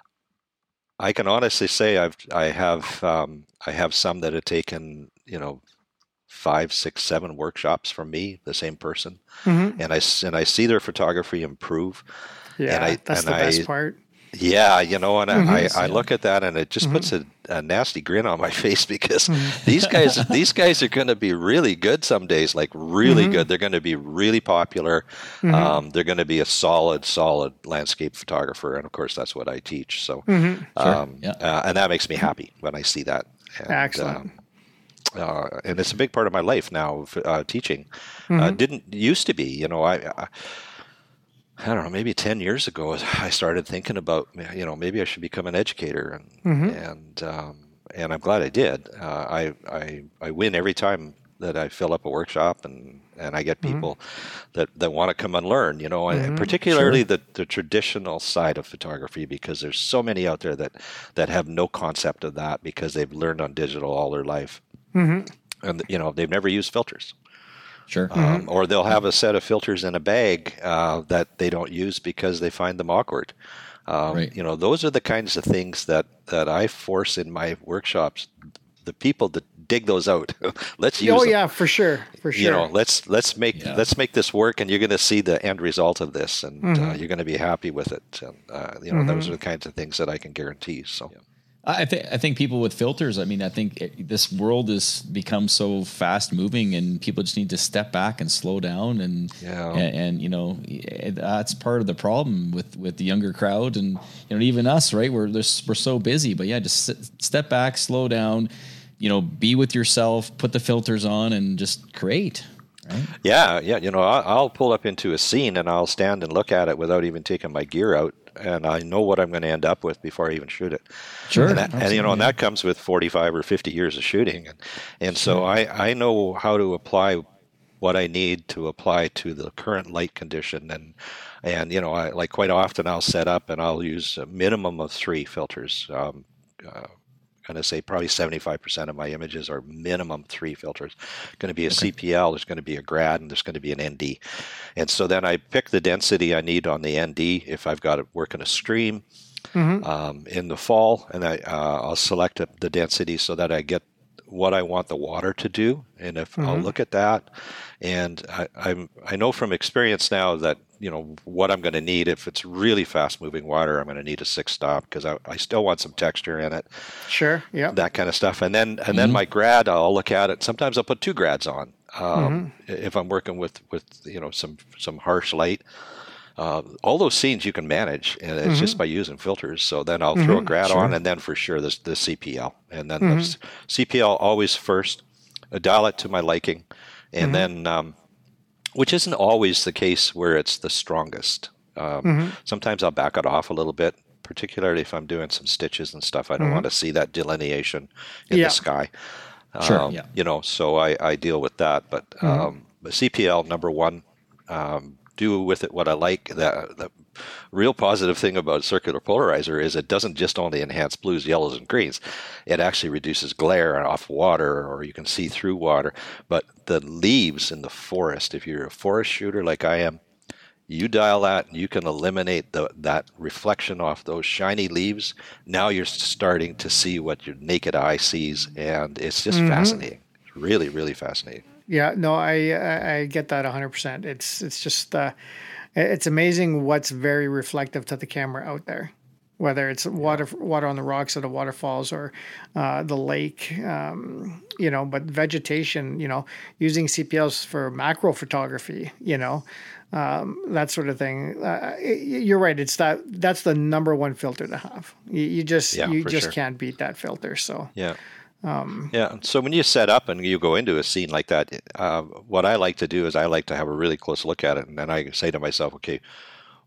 I can honestly say I've, I have, um, I have some that have taken, you know, five, six, seven workshops from me, the same person. Mm-hmm. And I, and I see their photography improve. Yeah, and I, that's and the I, best part. Yeah, you know, and Mm-hmm. I, I look at that and it just mm-hmm. puts a, a nasty grin on my face, because mm-hmm. these guys these guys are going to be really good some days, like really mm-hmm. good. They're going to be really popular. Mm-hmm. Um, they're going to be a solid, solid landscape photographer, and of course, that's what I teach. So, mm-hmm. sure. um, yeah. uh, and that makes me happy when I see that. And, Excellent. Um, uh, and it's a big part of my life now. Uh, teaching mm-hmm. uh, didn't used to be. You know, I. I I don't know, maybe ten years ago, I started thinking about, you know, maybe I should become an educator, and mm-hmm. and um, and I'm glad I did. Uh, I I I win every time that I fill up a workshop, and, and I get people mm-hmm. that, that want to come and learn, you know, and mm-hmm. particularly sure. the, the traditional side of photography, because there's so many out there that, that have no concept of that because they've learned on digital all their life, mm-hmm. and you know they've never used filters. Sure. Um, mm-hmm. Or they'll have a set of filters in a bag uh, that they don't use because they find them awkward. Um, right. You know, those are the kinds of things that, that I force in my workshops. The people that dig those out, let's use Oh them. yeah, for sure, for sure. You know, let's let's make yeah. let's make this work, and you're going to see the end result of this, and mm-hmm. uh, you're going to be happy with it. And uh, you know, mm-hmm. those are the kinds of things that I can guarantee. So. Yeah. I think I think people with filters. I mean, I think it, this world has become so fast moving, and people just need to step back and slow down. And yeah. and, and you know, that's part of the problem with, with the younger crowd, and you know, even us, right? We're just, we're so busy. But yeah, just sit, step back, slow down. You know, be with yourself. Put the filters on, and just create. Right? Yeah, yeah. You know, I'll, I'll pull up into a scene, and I'll stand and look at it without even taking my gear out. And I know what I'm going to end up with before I even shoot it. Sure. And, that, and you know, and that comes with forty-five or fifty years of shooting. And, and so sure. I, I know how to apply what I need to apply to the current light condition. And, and you know, I, like quite often I'll set up and I'll use a minimum of three filters. Um, uh, I'm going to say probably seventy-five percent of my images are minimum three filters. Going to be a okay. C P L, there's going to be a grad, and there's going to be an N D. And so then I pick the density I need on the N D if I've got to work in a stream mm-hmm. um, in the fall, and I, uh, I'll select the density so that I get what I want the water to do. And if mm-hmm. I'll look at that, and I, I'm, I know from experience now that, you know, what I'm going to need. If it's really fast moving water, I'm going to need a six stop because I, I still want some texture in it. Sure. Yeah. That kind of stuff. And then, and mm-hmm. then my grad, I'll look at it. Sometimes I'll put two grads on. Um, mm-hmm. if I'm working with, with, you know, some, some harsh light, uh, all those scenes you can manage, and it's mm-hmm. just by using filters. So then I'll mm-hmm. throw a grad sure. on, and then for sure this, the C P L, and then mm-hmm. the C P L always first, uh, dial it to my liking. And mm-hmm. then, um, which isn't always the case where it's the strongest. Um, mm-hmm. Sometimes I'll back it off a little bit, particularly if I'm doing some stitches and stuff. I don't mm-hmm. want to see that delineation in yeah. the sky. Sure. Um, yeah. You know, so I, I deal with that. But mm-hmm. um, C P L, number one, um, do with it what I like. The, the real positive thing about circular polarizer is it doesn't just only enhance blues, yellows, and greens. It actually reduces glare off water, or you can see through water. But the leaves in the forest, if you're a forest shooter like I am, you dial that and you can eliminate the, that reflection off those shiny leaves. Now you're starting to see what your naked eye sees, and it's just mm-hmm. fascinating. It's really, really fascinating. Yeah, no, I I, I get that one hundred percent. It's it's just uh, it's amazing what's very reflective to the camera out there, whether it's water water on the rocks or the waterfalls or uh, the lake, um, you know. But vegetation, you know, using C P Ls for macro photography, you know, um, that sort of thing. Uh, you're right. It's that that's the number one filter to have. You, you just yeah, you just sure. can't beat that filter. So yeah. Um, yeah. So when you set up and you go into a scene like that, uh, what I like to do is I like to have a really close look at it, and then I say to myself, okay,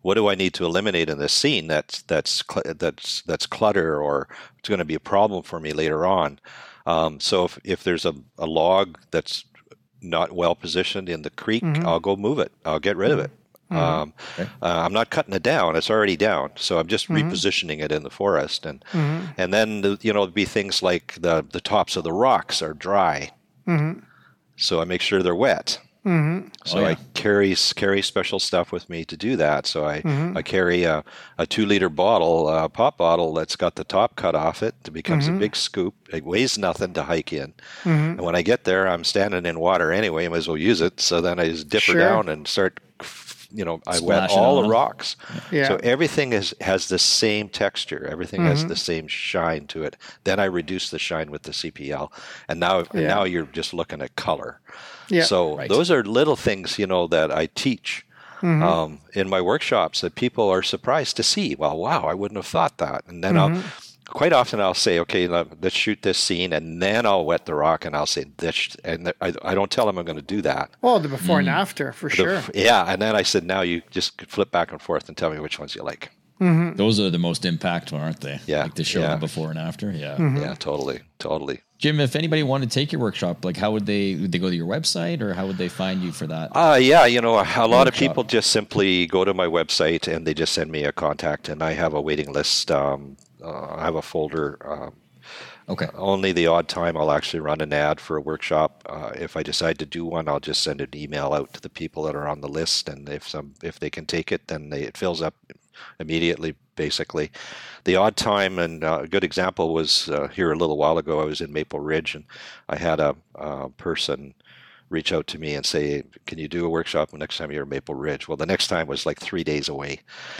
what do I need to eliminate in this scene that's that's that's that's clutter, or it's going to be a problem for me later on. Um, so if, if there's a, a log that's not well positioned in the creek, mm-hmm. I'll go move it. I'll get rid of it. Mm-hmm. Um, okay. uh, I'm not cutting it down; it's already down. So I'm just mm-hmm. repositioning it in the forest, and mm-hmm. and then the, you know, it'd be things like the the tops of the rocks are dry, mm-hmm. so I make sure they're wet. Mm-hmm. So oh, yeah. I carry carry special stuff with me to do that. So I, mm-hmm. I carry a, a two liter bottle, a pop bottle that's got the top cut off it. It becomes mm-hmm. a big scoop. It weighs nothing to hike in. Mm-hmm. And when I get there, I'm standing in water anyway. I might as well use it. So then I just dip sure. her down and start, you know, I wet all the rocks. Yeah. So everything is has the same texture. Everything mm-hmm. has the same shine to it. Then I reduce the shine with the C P L. And now, yeah. and now you're just looking at color. Yeah, so right. those are little things, you know, that I teach mm-hmm. um, in my workshops that people are surprised to see. Well, wow, I wouldn't have thought that. And then mm-hmm. I'll quite often I'll say, okay, let's shoot this scene, and then I'll wet the rock, and I'll say this, and I, I don't tell them I'm going to do that. Well, the before mm-hmm. and after for the, sure. Yeah, and then I said, now you just flip back and forth and tell me which ones you like. Mm-hmm. Those are the most impactful, aren't they? Yeah, like to show yeah. the before and after. Yeah, mm-hmm. yeah, totally, totally. Jim, if anybody wanted to take your workshop, like how would they would they go to your website, or how would they find you for that? Uh, yeah, you know, a lot workshop? of people just simply go to my website and they just send me a contact, and I have a waiting list. Um, uh, I have a folder. Um, okay. Only the odd time I'll actually run an ad for a workshop. Uh, if I decide to do one, I'll just send an email out to the people that are on the list, and if some if they can take it, then they, it fills up immediately. Basically, the odd time, and uh, a good example was uh, here a little while ago. I was in Maple Ridge, and I had a, a person reach out to me and say, "Can you do a workshop next time you're in Maple Ridge?" Well, the next time was like three days away,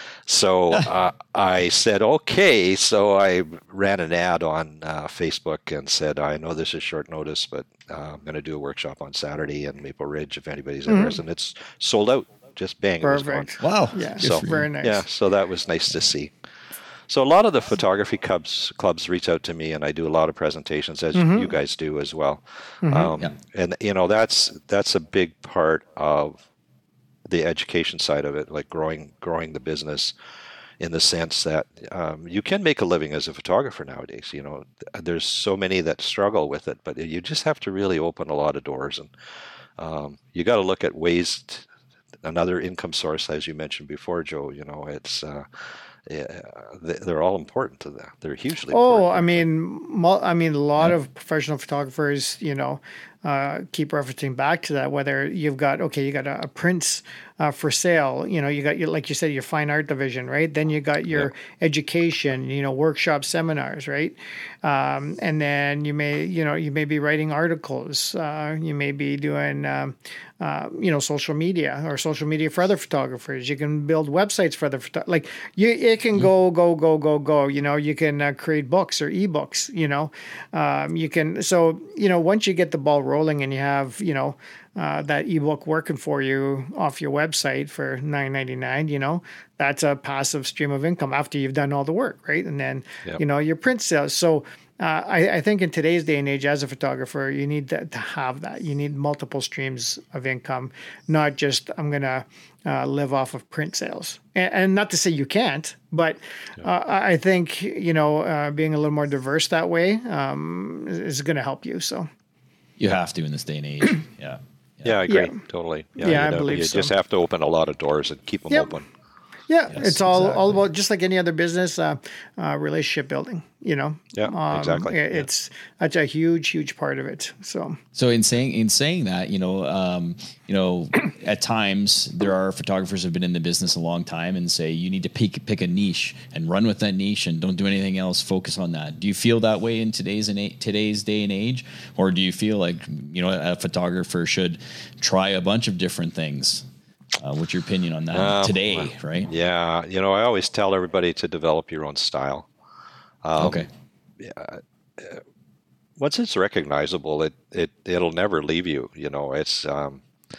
so uh, I said, "Okay." So I ran an ad on uh, Facebook and said, "I know this is short notice, but uh, I'm going to do a workshop on Saturday in Maple Ridge if anybody's mm-hmm. interested." And it's sold out. Just bang. Perfect. Wow. Yeah. So, very nice. Yeah. So that was nice to see. So a lot of the photography clubs clubs reach out to me, and I do a lot of presentations, as mm-hmm. you guys do as well. Mm-hmm. Um, yeah. And you know, that's that's a big part of the education side of it, like growing growing the business, in the sense that um, you can make a living as a photographer nowadays. You know, there's so many that struggle with it, but you just have to really open a lot of doors, and um, you got to look at ways. To, Another income source, as you mentioned before, Joe. You know, it's uh, yeah, they're all important to that. They're hugely. Oh, important. I mean, I mean, a lot yeah. of professional photographers, you know, uh, keep referencing back to that. Whether you've got okay, you got a, a prints uh, for sale, you know, you got your, like you said, your fine art division, right? Then you got your yeah. education, you know, workshop seminars, right? Um, and then you may, you know, you may be writing articles. Uh, you may be doing. Um, Uh, you know, social media or social media for other photographers. You can build websites for other photographers. Like you, it can go, go, go, go, go. You know, you can uh, create books or ebooks. You know, um, you can. So you know, once you get the ball rolling and you have, you know, uh, that ebook working for you off your website for nine ninety-nine, you know, that's a passive stream of income after you've done all the work, right? And then yep. you know your print sales. So. Uh, I, I think in today's day and age, as a photographer, you need to, to have that. You need multiple streams of income, not just I'm going to uh, live off of print sales. And, and not to say you can't, but yeah. uh, I think you know uh, being a little more diverse that way um, is going to help you. So you have to in this day and age. Yeah. Yeah, yeah I agree. Yeah. Totally. Yeah, yeah you know, I believe you so. You just have to open a lot of doors and keep them yep. open. Yeah, yes, it's all, exactly. all about just like any other business, uh, uh, relationship building. You know, yeah, um, exactly. It, it's that's a huge, huge part of it. So, so in saying in saying that, you know, um, you know, at times there are photographers who've been in the business a long time and say you need to pick pick a niche and run with that niche and don't do anything else. Focus on that. Do you feel that way in today's in today's day and age, or do you feel like you know a photographer should try a bunch of different things? Uh, what's your opinion on that um, today, well, right? Yeah, you know, I always tell everybody to develop your own style. Um, okay. Yeah, uh, once it's recognizable, it it it'll never leave you. You know, it's um,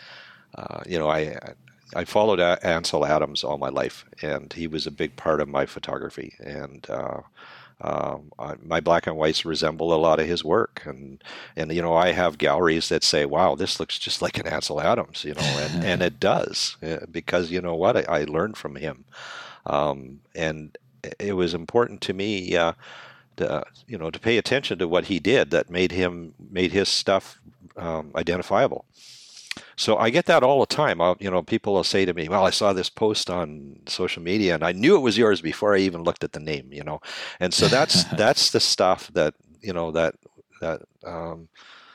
uh, you know, I I followed Ansel Adams all my life, and he was a big part of my photography. And uh, um, I, my black and whites resemble a lot of his work, and and you know I have galleries that say, "Wow, this looks just like an Ansel Adams," you know, and, and it does, because you know what, I, I learned from him, um, and it was important to me, uh, to, you know, to pay attention to what he did that made him made his stuff um, identifiable. So I get that all the time. I'll, you know, people will say to me, "Well, I saw this post on social media, and I knew it was yours before I even looked at the name." You know, and so that's that's the stuff that you know that that um,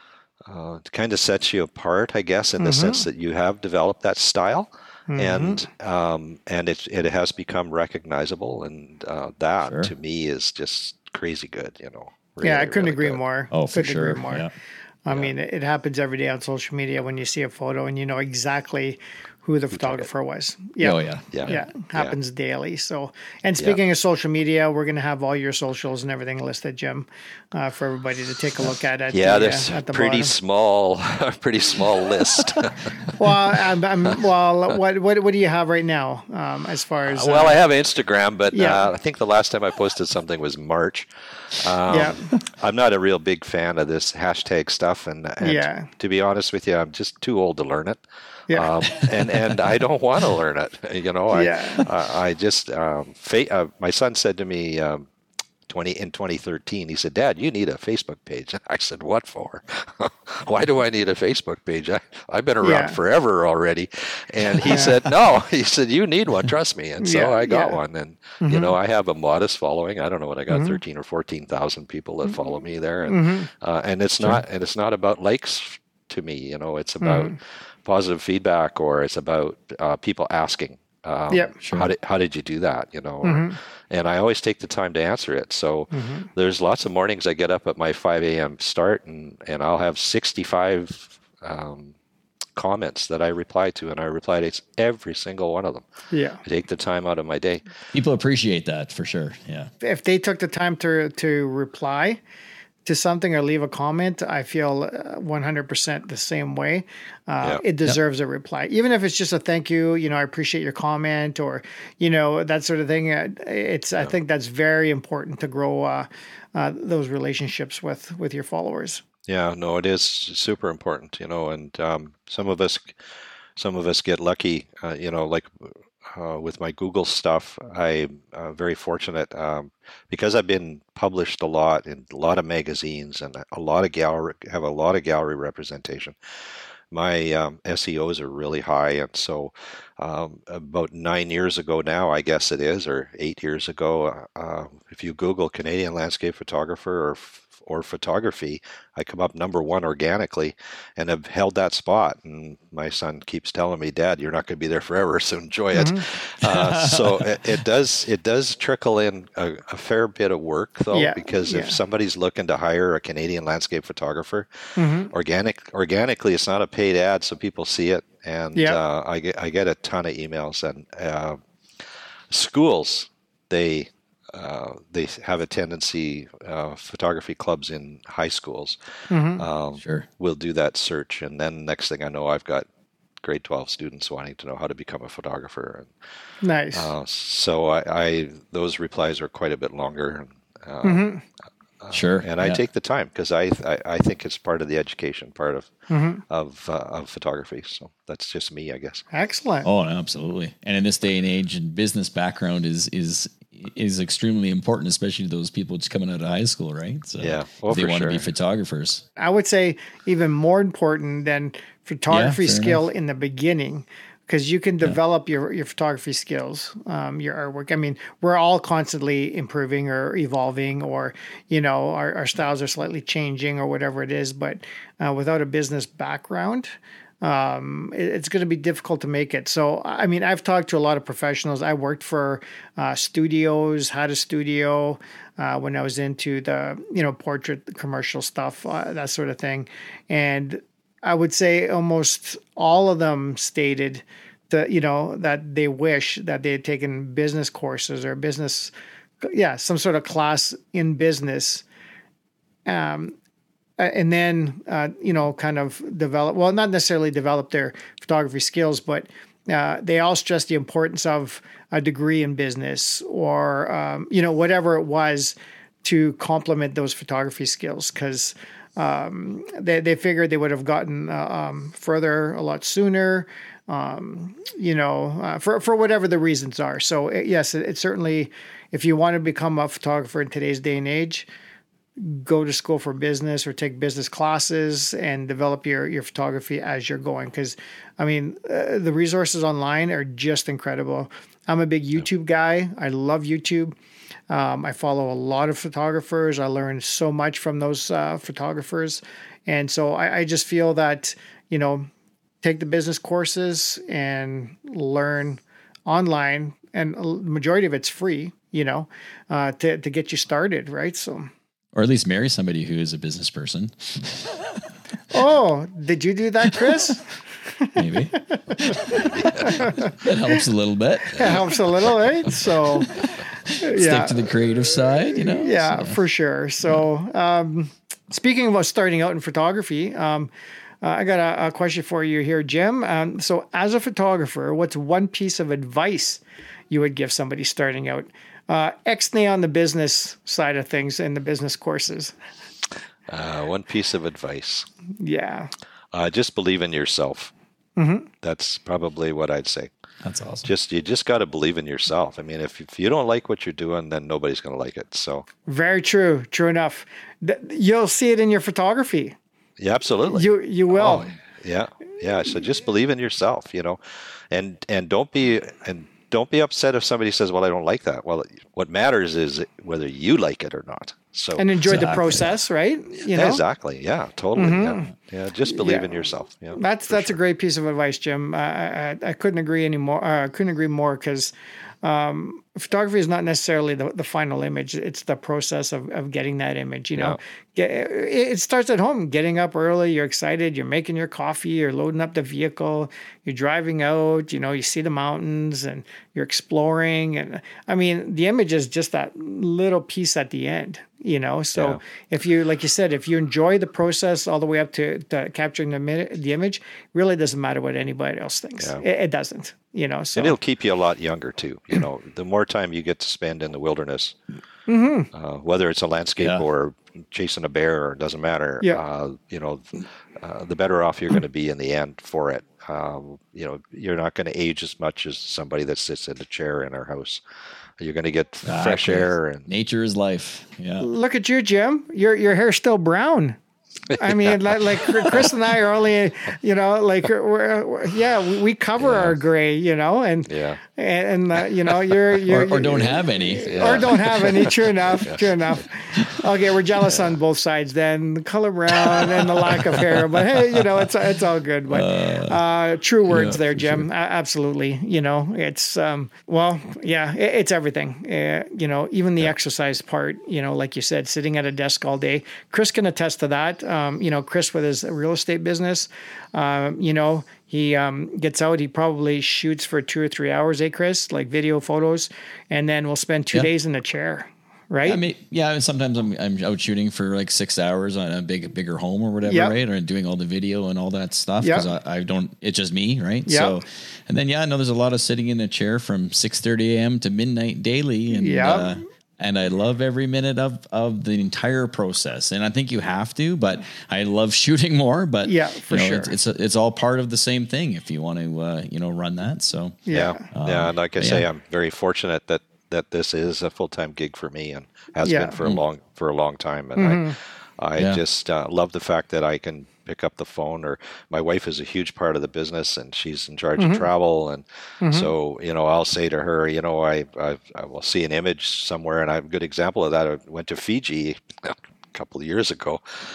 uh, kind of sets you apart, I guess, in mm-hmm. the sense that you have developed that style, mm-hmm. and um, and it it has become recognizable, and uh, that sure. to me is just crazy good. You know. Really, yeah, I couldn't really agree good. more. Oh, for couldn't sure. Agree more. Yeah. I Yeah. mean, it happens every day on social media when you see a photo and you know exactly who the photographer was. Yeah. Oh, yeah. Yeah. Yeah. Happens yeah. daily. So, and speaking yeah. of social media, we're going to have all your socials and everything listed, Jim, uh, for everybody to take a look at. at yeah, the, there's uh, at the a pretty bottom. small, pretty small list. well, I'm, I'm, well, what, what, what do you have right now um, as far as? Uh, well, uh, I have Instagram, but yeah. uh, I think the last time I posted something was March. Um, yeah. I'm not a real big fan of this hashtag stuff, and, and yeah. to be honest with you, I'm just too old to learn it. Yeah. Um, and, and I don't want to learn it. You know, I, Yeah. I, I just, um, fa- uh, my son said to me, um, twenty in twenty thirteen, he said, "Dad, you need a Facebook page." I said, "What for? Why do I need a Facebook page? I, I've been around Yeah. forever already." And he said, "No," he said, "You need one, trust me." And so Yeah, I got yeah. one. And, Mm-hmm. you know, I have a modest following. I don't know what I got, mm-hmm. thirteen or fourteen thousand people that follow me there. And, mm-hmm. uh, and it's sure. not, and it's not about likes to me, you know, it's about mm-hmm. positive feedback, or it's about uh, people asking, um, Yep. Sure. how did, how did you do that? You know, or, Mm-hmm. and I always take the time to answer it. So Mm-hmm. there's lots of mornings I get up at my five a.m. start, and, and I'll have sixty-five um, comments that I reply to, and I reply to every single one of them. Yeah. I take the time out of my day. People appreciate that for sure. Yeah. If they took the time to to reply to something or leave a comment, I feel uh, one hundred percent the same way. Uh, Yeah. It deserves a reply, even if it's just a thank you. You know, I appreciate your comment, or you know, that sort of thing. Uh, It's I think that's very important to grow uh, uh, those relationships with with your followers. Yeah, no, it is super important, you know, and um, some of us, some of us get lucky, uh, you know, like uh, with my Google stuff, I'm uh, very fortunate um, because I've been published a lot in a lot of magazines and a lot of gallery, have a lot of gallery representation. My um, S E Os are really high, and so um, about nine years ago now, I guess it is, or eight years ago, uh, if you Google Canadian landscape photographer or or photography, I come up number one organically, and have held that spot. And my son keeps telling me, "Dad, you're not going to be there forever, so enjoy it." Mm-hmm. uh, so it, it does it does trickle in a, a fair bit of work, though, Yeah, because yeah. if somebody's looking to hire a Canadian landscape photographer, Mm-hmm. organic organically, it's not a paid ad, so people see it, and Yeah. uh, I get I get a ton of emails, and uh, schools they. Uh, they have a tendency, uh, photography clubs in high schools Mm-hmm. um, Sure. will do that search. And then next thing I know, I've got grade twelve students wanting to know how to become a photographer. And, Nice. uh, so I, I those replies are quite a bit longer. Uh, Mm-hmm. uh, Sure, And I yeah. take the time because I, I I think it's part of the education part of Mm-hmm. of uh, of photography. So that's just me, I guess. Excellent. Oh, no, absolutely. And in this day and age, and business background is is is extremely important, especially to those people just coming out of high school, right? So Yeah. Oh, if they for want to be sure. photographers. I would say even more important than photography Yeah, fair skill in the beginning, because you can Yeah. develop your, your photography skills, um, your artwork. I mean, we're all constantly improving or evolving, or, you know, our, our styles are slightly changing or whatever it is. But uh, without a business background, um, it, it's going to be difficult to make it. So, I mean, I've talked to a lot of professionals. I worked for uh, studios, had a studio uh, when I was into the, you know, portrait commercial stuff, uh, that sort of thing. And I would say almost all of them stated that, you know, that they wish that they had taken business courses or business, yeah, some sort of class in business. Um, and then, uh, you know, kind of develop, well, not necessarily develop their photography skills, but uh, they all stress the importance of a degree in business or, um, you know, whatever it was to complement those photography skills because um, they, they figured they would have gotten uh, um, further a lot sooner, um, you know, uh, for, for whatever the reasons are. So it, yes, it, it certainly, if you want to become a photographer in today's day and age, go to school for business or take business classes and develop your, your photography as you're going. Because, I mean, uh, the resources online are just incredible. I'm a big YouTube guy. I love YouTube. Um, I follow a lot of photographers. I learn so much from those uh, photographers. And so I, I just feel that, you know, take the business courses and learn online. And the majority of it's free, you know, uh, to, to get you started, right? So... Or at least marry somebody who is a business person. Oh, did you do that, Chris? Maybe. It helps a little bit. It helps a little, right? So, Stick yeah. to the creative side, you know? Yeah, So, for sure. So, um, speaking about starting out in photography, um, uh, I got a, a question for you here, Jim. Um, so, as a photographer, what's one piece of advice you would give somebody starting out? Uh, X-nay on the business side of things and the business courses. Uh, one piece of advice. Yeah. Uh, just believe in yourself. Mm-hmm. That's probably what I'd say. That's awesome. Just you just got to believe in yourself. I mean, if, if you don't like what you're doing, then nobody's going to like it. So Very true. True enough. Th- You'll see it in your photography. yeah, absolutely. You you will. Oh, yeah, yeah. So just believe in yourself, you know, and and don't be and don't be upset if somebody says, "Well, I don't like that." Well, what matters is whether you like it or not. So And enjoy the Exactly. process, right? You know, exactly, yeah, totally, Mhm. yeah, yeah. Just believe Yeah. in yourself. Yeah, that's for that's sure. a great piece of advice, Jim. Uh, I, I I couldn't agree anymore. Uh, I couldn't agree more because um, photography is not necessarily the, the final image. It's the process of, of getting that image. You know, Get, it, it starts at home. Getting up early, you're excited. You're making your coffee. You're loading up the vehicle. You're driving out. You know, you see the mountains and you're exploring. And I mean, the image is just that little piece at the end. You know, so Yeah. if you, like you said, if you enjoy the process all the way up to, to capturing the minute, the image, really doesn't matter what anybody else thinks. Yeah. It, it doesn't. You know, so And it'll keep you a lot younger too. You know, the more time you get to spend in the wilderness, Mm-hmm. uh, whether it's a landscape Yeah. or chasing a bear, or it doesn't matter. Yeah. Uh, you know, uh, the better off you're going to be in the end for it. Um, you know, you're not going to age as much as somebody that sits in a chair in our house. You're going to get fresh Exactly. air and Nature is life. Yeah. look at you, Jim. Your your hair's still brown. I mean, like, like Chris and I are only, you know, like, we're, we're, yeah, we, we cover our gray, you know, and yeah. and, and uh, you know, you're, you're Or, or don't have any. or don't have any. True enough. True enough. Okay, we're jealous on both sides. Then the color brown and the lack of hair, but hey, you know, it's it's all good. But uh, true words yeah, there, for Jim. A- absolutely. You know, it's um, well, yeah, it, it's everything. Uh, you know, even the exercise part. You know, like you said, sitting at a desk all day. Chris can attest to that. Um, you know, Chris with his real estate business. Um, you know. He um, gets out, he probably shoots for two or three hours, eh, Chris? Like video, photos, and then we'll spend two Yeah. days in the chair, right? I mean, yeah, and sometimes I'm I'm out shooting for like six hours on a big bigger home or whatever, Yep. right? Or doing all the video and all that stuff Yep. because I, I don't. It's just me, right? Yep. So, and then yeah, I know there's a lot of sitting in a chair from six thirty a.m. to midnight daily, and Yep. uh, and I love every minute of of the entire process. And I think you have to, but I love shooting more. But Yeah, for you know, sure. it's it's, it's all part of the same thing if you want to uh, you know run that. So Yeah. Yeah. And like I but say, yeah. I'm very fortunate that, that this is a full-time gig for me and has Yeah. been for a long, for a long time. And I, I Yeah. just uh, love the fact that I can pick up the phone, or my wife is a huge part of the business and she's in charge of travel. And so, you know, I'll say to her, you know, I, I, I will see an image somewhere, and I have a good example of that. I went to Fiji a couple of years ago,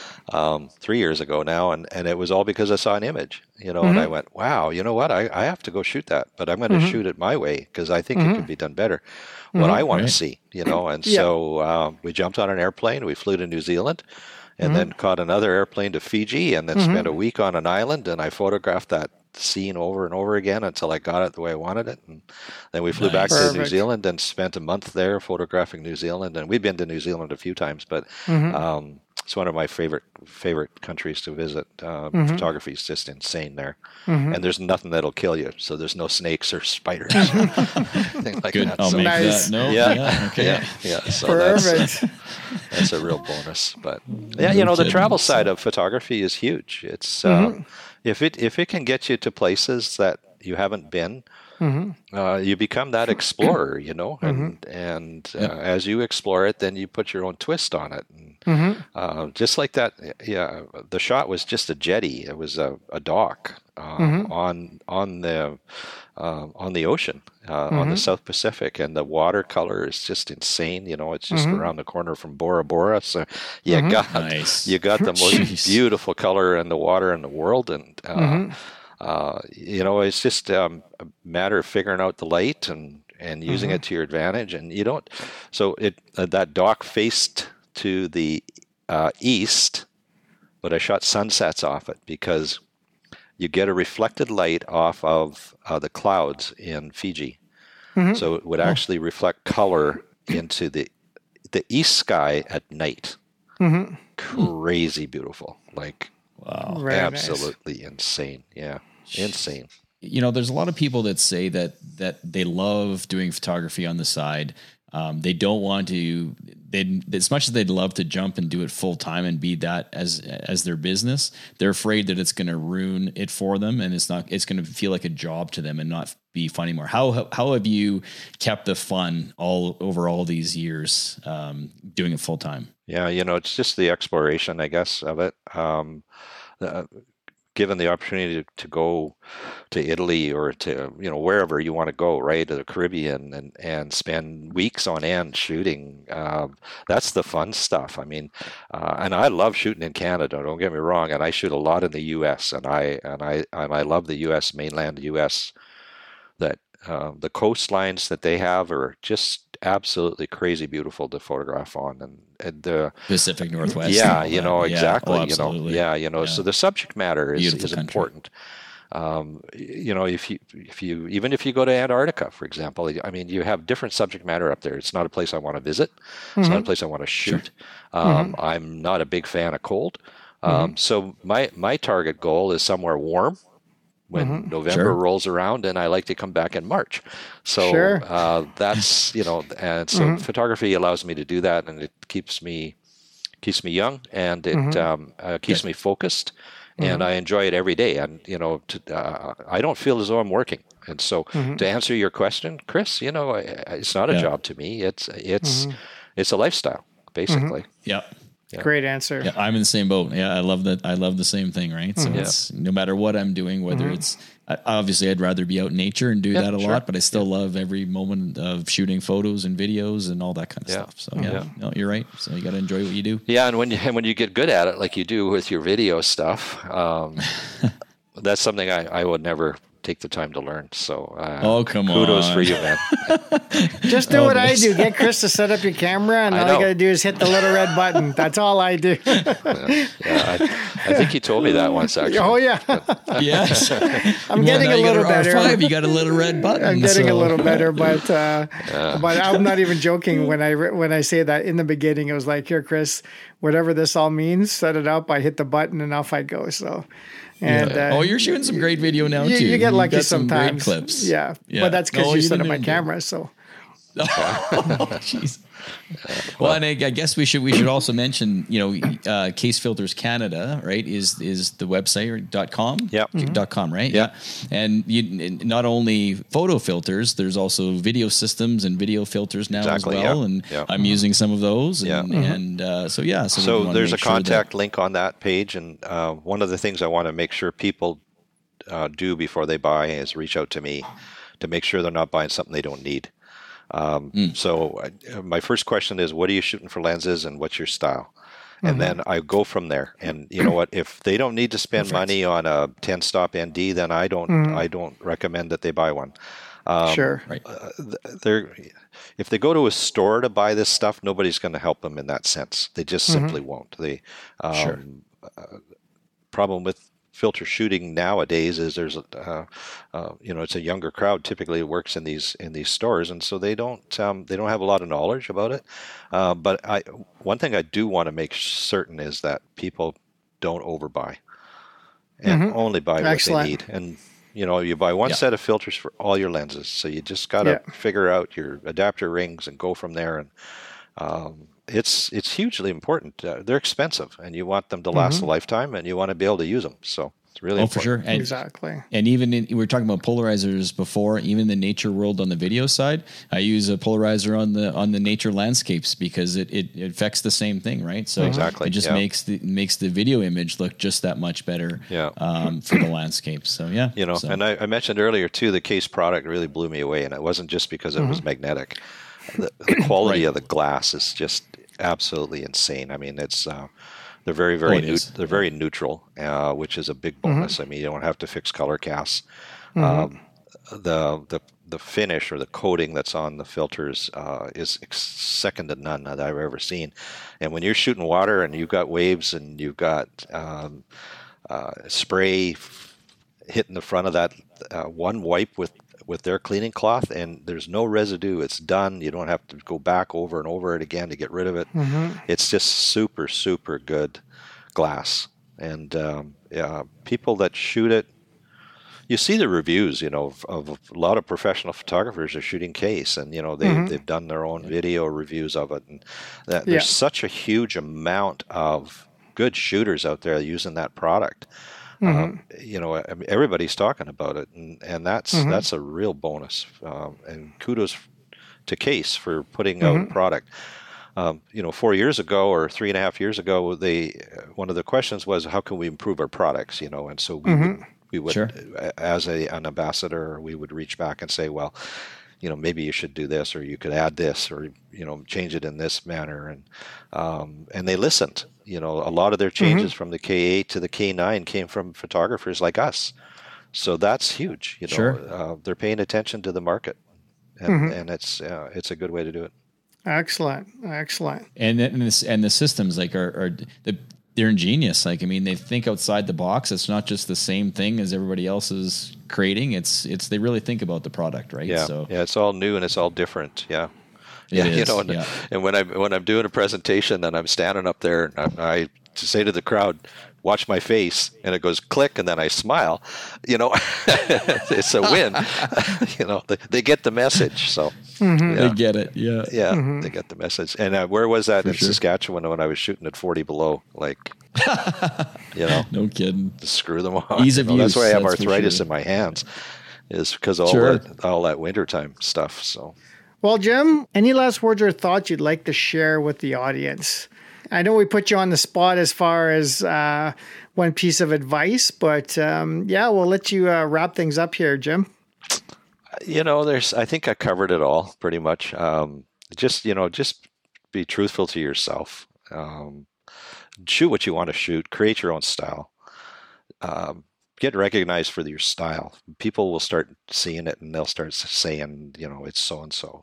um, three years ago now. And, and it was all because I saw an image, you know, and I went, wow, you know what? I, I have to go shoot that, but I'm going to shoot it my way because I think it can be done better. What I want Right. to see, you know, and Yeah. so um, we jumped on an airplane, we flew to New Zealand, and then caught another airplane to Fiji, and then spent a week on an island, and I photographed that scene over and over again until I got it the way I wanted it. And then we flew back Nice. to New Perfect. Zealand and spent a month there photographing New Zealand. And we've been to New Zealand a few times, but um, it's one of my favorite favorite countries to visit. Uh, mm-hmm. Photography is just insane there, mm-hmm. and there's nothing that'll kill you. So there's no snakes or spiders, things like Good. that. I'll so, make nice. that. No, yeah, yeah, okay. yeah, yeah. So Perfect. that's, that's a real bonus. But yeah, you know, the travel side of photography is huge. It's mm-hmm. uh, if it if it can get you to places that you haven't been. Mm-hmm. Uh, you become that explorer, you know, and mm-hmm. and uh, yep. as you explore it, then you put your own twist on it. And, mm-hmm. uh, just like that, yeah. The shot was just a jetty; it was a, a dock uh, mm-hmm. on on the uh, on the ocean uh, mm-hmm. on the South Pacific, and the watercolor is just insane. You know, it's just mm-hmm. around the corner from Bora Bora, so you mm-hmm. got nice. you got the most beautiful color in the water in the world, and. Uh, mm-hmm. Uh, you know, it's just um, a matter of figuring out the light and, and using mm-hmm. it to your advantage. And you don't, so it uh, that dock faced to the uh, east, but I shot sunsets off it because you get a reflected light off of uh, the clouds in Fiji. Mm-hmm. So it would actually reflect color into the the east sky at night. Mm-hmm. Crazy beautiful, like. Wow. Very absolutely nice. Insane. Yeah. Insane. You know, there's a lot of people that say that that they love doing photography on the side. Um, they don't want to, they as much as they'd love to jump and do it full time and be that as as their business, they're afraid that it's going to ruin it for them, and it's not. It's going to feel like a job to them and not be fun anymore. How how have you kept the fun all over all these years um, doing it full time? Yeah, you know, it's just the exploration, I guess, of it. Um, uh, given the opportunity to, to go to Italy or to, you know, wherever you want to go, right, to the Caribbean and, and spend weeks on end shooting, uh, that's the fun stuff. I mean, uh, and I love shooting in Canada, don't get me wrong, and I shoot a lot in the U S, and I and I and I love the U S, mainland U S, that uh, the coastlines that they have are just absolutely crazy beautiful to photograph on, and, and the Pacific Northwest. Yeah, you know, yeah. exactly. Oh, you know, yeah, you know. Yeah. So the subject matter is, is important. Um, you know, if you if you even if you go to Antarctica, for example, I mean, you have different subject matter up there. It's not a place I want to visit. It's mm-hmm. not a place I want to shoot. Sure. Um, mm-hmm. I'm not a big fan of cold. Um, mm-hmm. So my my target goal is somewhere warm. When mm-hmm. November sure. rolls around, and I like to come back in March. So sure. uh, that's, you know, and so mm-hmm. photography allows me to do that, and it keeps me keeps me young, and it mm-hmm. um, uh, keeps yeah. me focused, mm-hmm. and I enjoy it every day. And, you know, to, uh, I don't feel as though I'm working. And so mm-hmm. to answer your question, Chris, you know, it's not a yeah. job to me. It's it's mm-hmm. it's a lifestyle, basically. Mm-hmm. Yeah. Yeah. Great answer. Yeah, I'm in the same boat. Yeah, I love that. I love the same thing, right? So mm-hmm. it's no matter what I'm doing, whether mm-hmm. it's obviously I'd rather be out in nature and do yeah, that a sure. lot, but I still yeah. love every moment of shooting photos and videos and all that kind of yeah. stuff. So yeah, yeah. No, you're right. So you got to enjoy what you do. Yeah, and when you and when you get good at it, like you do with your video stuff, um, that's something I, I would never take the time to learn. So uh, oh, come kudos on. for you, man. Just do oh, what I do. Get Chris to set up your camera, and all you got to do is hit the little red button. That's all I do. yeah, yeah I, I think he told me that once, actually. Oh, yeah. Yes. I'm yeah, getting a little you better. R five, you got a little red button. I'm getting so. a little better, but uh, yeah. but I'm not even joking when I when I say that. In the beginning, it was like, here, Chris, whatever this all means, set it up. I hit the button, and off I go. So. And yeah. uh, oh, you're shooting some great video now you, too. You get lucky Some sometimes. great clips. Yeah, yeah. but that's because no, you, you set up my do. camera. So. Oh, jeez. Well, and I, I guess we should we should also mention, you know, uh, Case Filters Canada, right? Is is the website dot com? Yeah, mm-hmm. dot com, right? Yeah, and you, not only photo filters, there's also video systems and video filters now exactly, as well. Yeah. And yeah. I'm using some of those. And, yeah, mm-hmm. and uh, so yeah, so, so there's a sure contact that, link on that page, and uh, one of the things I want to make sure people uh, do before they buy is reach out to me to make sure they're not buying something they don't need. Um, mm. So uh, my first question is, what are you shooting for lenses and what's your style? Mm-hmm. And then I go from there. And you know what, if they don't need to spend Perfect. money on a ten stop N D, then I don't, mm-hmm. I don't recommend that they buy one. Um, sure. Right. Uh, they're, if they go to a store to buy this stuff, nobody's going to help them in that sense. They just mm-hmm. simply won't. They, um, sure. uh, problem with filter shooting nowadays is there's a, uh, uh, you know, it's a younger crowd typically works in these in these stores, and so they don't um, they don't have a lot of knowledge about it. Uh, but I one thing I do want to make certain is that people don't overbuy and mm-hmm. only buy what Excellent. They need. And you know, you buy one yeah. set of filters for all your lenses, so you just got to yeah. figure out your adapter rings and go from there. And um, it's it's hugely important. Uh, they're expensive, and you want them to last mm-hmm. a lifetime, and you want to be able to use them. So it's really oh, important. for sure. And, exactly. And even in, we were talking about polarizers before. Even in the nature world on the video side, I use a polarizer on the on the nature landscapes because it, it, it affects the same thing, right? So exactly. it just yeah. makes the makes the video image look just that much better. Yeah. Um, for the landscapes. So yeah. You know, so. and I, I mentioned earlier too, the case product really blew me away, and it wasn't just because it mm-hmm. was magnetic. The, the quality right. of the glass is just absolutely insane. I mean, it's uh, they're very, very, oh, neut- they're very neutral, uh, which is a big bonus. Mm-hmm. I mean, you don't have to fix color casts. Mm-hmm. Um, the the the finish or the coating that's on the filters uh, is ex- second to none that I've ever seen. And when you're shooting water and you've got waves and you've got um, uh, spray f- hitting the front of that uh, one wipe with with their cleaning cloth, and there's no residue. It's done. You don't have to go back over and over it again to get rid of it. Mm-hmm. It's just super, super good glass. And um, yeah, people that shoot it, you see the reviews, you know, of, of a lot of professional photographers are shooting case, and you know they mm-hmm. they've done their own video reviews of it, and that, there's yeah. such a huge amount of good shooters out there using that product. Mm-hmm. Um, you know, I mean, everybody's talking about it, and, and that's mm-hmm. that's a real bonus. Um, and kudos to Case for putting mm-hmm. out a product. Um, you know, four years ago or three and a half years ago, they one of the questions was, how can we improve our products? You know, and so we mm-hmm. would, we would sure. as a an ambassador, we would reach back and say, well, you know, maybe you should do this, or you could add this, or you know, change it in this manner, and um, and they listened. You know, a lot of their changes mm-hmm. from the K eight to the K nine came from photographers like us, so that's huge. You know, sure. uh, they're paying attention to the market, and, mm-hmm. and it's uh, it's a good way to do it. Excellent, excellent. And and this and the systems like are, are the, they're ingenious. Like I mean, they think outside the box. It's not just the same thing as everybody else is creating. It's it's they really think about the product, right? Yeah, so, yeah. It's all new and it's all different. Yeah. It yeah, is, you know, and, yeah. and when I when I'm doing a presentation and I'm standing up there, and I, I to say to the crowd, "Watch my face," and it goes click, and then I smile. You know, it's a win. you know, they, they get the message. So mm-hmm. yeah. they get it. Yeah, yeah, mm-hmm. they get the message. And uh, where was that For in sure. Saskatchewan when I was shooting at forty below? Like, you know, no kidding. Screw them on. Ease of you know, use. That's why I have that's arthritis sure. in my hands. Is because of all sure. that all that wintertime stuff. So. Well, Jim, any last words or thoughts you'd like to share with the audience? I know we put you on the spot as far as uh, one piece of advice, but um, yeah, we'll let you uh, wrap things up here, Jim. You know, there's. I think I covered it all pretty much. Um, just you know, just be truthful to yourself. Um, shoot what you want to shoot. Create your own style. Um, Get recognized for your style. People will start seeing it, and they'll start saying, you know, it's so and so,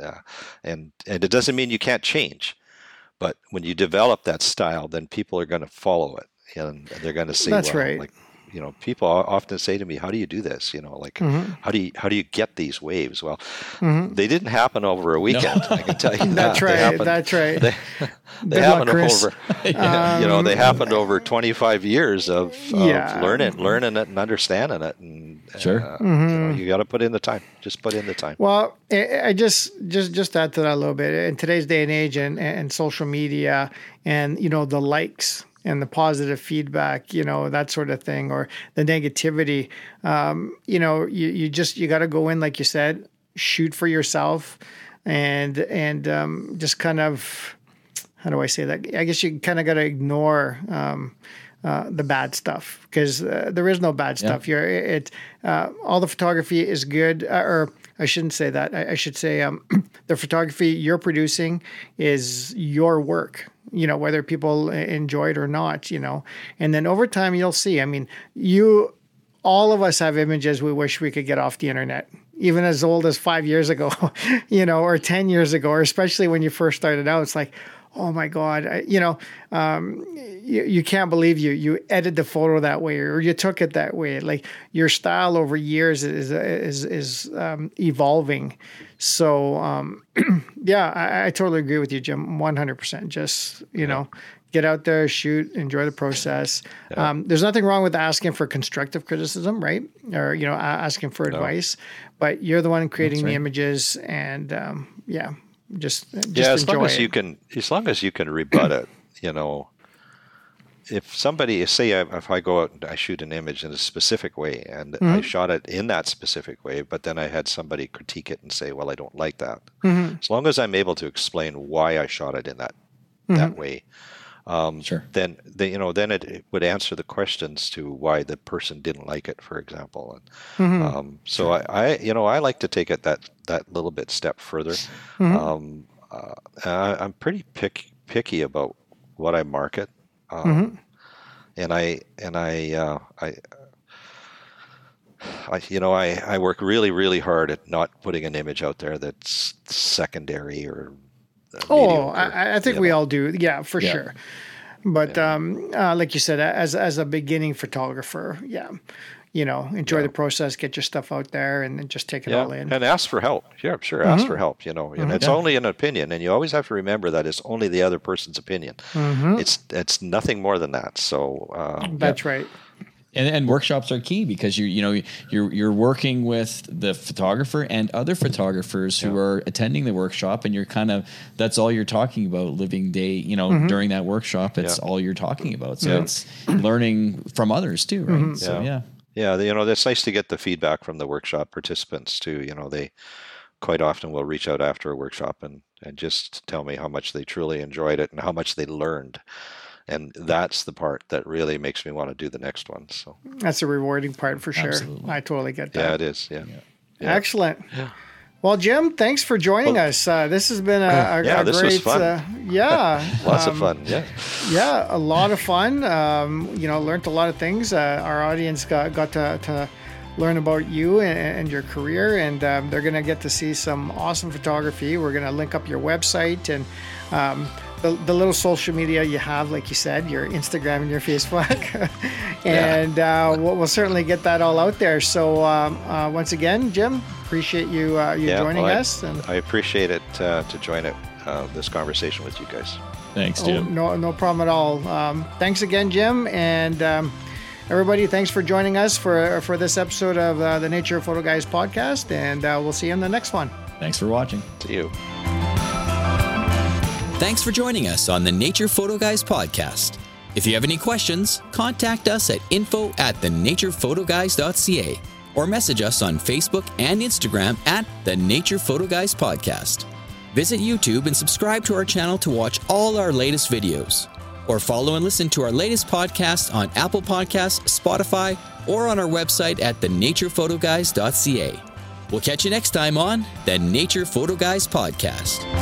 and and it doesn't mean you can't change, but when you develop that style, then people are going to follow it, and they're going to say, "That's well, right." Like, you know, people often say to me, "How do you do this?" You know, like, mm-hmm. how do you how do you get these waves? Well, mm-hmm. they didn't happen over a weekend. No. I can tell you that. That's right. Happened, that's right. They, they happened over, yeah, um, you know, they happened over twenty-five years of, of yeah. learning, learning it, and understanding it. And sure, uh, mm-hmm. you know, you got to put in the time. Just put in the time. Well, I just just just add to that a little bit. In today's day and age, and and social media, and you know, the likes and the positive feedback, you know, that sort of thing, or the negativity, um, you know, you, you just, you got to go in, like you said, shoot for yourself and, and um, just kind of, how do I say that? I guess you kind of got to ignore um, uh, the bad stuff because uh, there is no bad stuff. Yeah. You're, it, uh, all the photography is good, uh, or I shouldn't say that. I, I should say um, the photography you're producing is your work. You know, whether people enjoy it or not, you know, and then over time you'll see, I mean, you, all of us have images we wish we could get off the internet, even as old as five years ago, you know, or ten years ago, or especially when you first started out, it's like, oh my God, I, you know, um, you, you can't believe you you edited the photo that way, or you took it that way. Like your style over years is is is um, evolving. So um, yeah, I, I totally agree with you, Jim. one hundred percent. Just you yeah. know, get out there, shoot, enjoy the process. Yeah. Um, there's nothing wrong with asking for constructive criticism, right? Or you know, asking for no. advice. But you're the one creating right. the images, and um, yeah. Just, just yeah, as long as it. you can, as long as you can rebut it, you know, if somebody, say, I, if I go out and I shoot an image in a specific way, and mm-hmm. I shot it in that specific way, but then I had somebody critique it and say, well, I don't like that. Mm-hmm. As long as I'm able to explain why I shot it in that mm-hmm. that way, um, sure. then, they, you know, then it, it would answer the questions to why the person didn't like it, for example. And mm-hmm. um, so sure. I, I, you know, I like to take it that that little bit step further. Mm-hmm. Um, uh, I, I'm pretty pick, picky about what I market, um, mm-hmm. and I and I uh, I. I, you know, I, I work really, really hard at not putting an image out there that's secondary or oh, I, I think we know. all do. Yeah, for yeah. sure. But yeah. um, uh, like you said, as as a beginning photographer, yeah, you know, enjoy yeah. the process, get your stuff out there, and, and just take it yeah. all in. And ask for help. Yeah, sure, mm-hmm. ask for help. You know, and mm-hmm. it's yeah. only an opinion, and you always have to remember that it's only the other person's opinion. Mm-hmm. It's it's nothing more than that. So uh, that's yeah. right. And, and workshops are key because you you know you're you're working with the photographer and other photographers who yeah. are attending the workshop, and you're kind of that's all you're talking about living day. You know, mm-hmm. during that workshop, it's yeah. all you're talking about. So yeah. it's learning from others too, right? Mm-hmm. So yeah. yeah, yeah. You know, it's nice to get the feedback from the workshop participants too. You know, they quite often will reach out after a workshop and and just tell me how much they truly enjoyed it and how much they learned. And that's the part that really makes me want to do the next one. So that's a rewarding part for sure. Absolutely. I totally get that. Yeah, it is. Yeah. yeah. yeah. Excellent. Yeah. Well, Jim, thanks for joining well, us. Uh, this has been a, a, yeah, a this great, was fun. Uh, yeah, lots um, of fun. Yeah, yeah, a lot of fun. Um, you know, learned a lot of things. Uh, our audience got got to, to learn about you and, and your career, and um, they're going to get to see some awesome photography. We're going to link up your website and. Um, The, the little social media you have, like you said, your Instagram and your Facebook. and uh, we'll, we'll certainly get that all out there. So um, uh, once again, Jim, appreciate you uh, you yeah, joining well, us. I, and I appreciate it uh, to join it, uh, this conversation with you guys. Thanks, Oh, Jim. no, no problem at all. Um, thanks again, Jim. And um, everybody, thanks for joining us for, for this episode of uh, the Nature Photo Guys podcast. And uh, we'll see you in the next one. Thanks for watching. See you. Thanks for joining us on the Nature Photo Guys podcast. If you have any questions, contact us at info at the nature photo guys dot c a or message us on Facebook and Instagram at the Nature Photo Guys podcast. Visit YouTube and subscribe to our channel to watch all our latest videos. Or follow and listen to our latest podcast on Apple Podcasts, Spotify, or on our website at the nature photo guys dot c a. We'll catch you next time on the Nature Photo Guys podcast.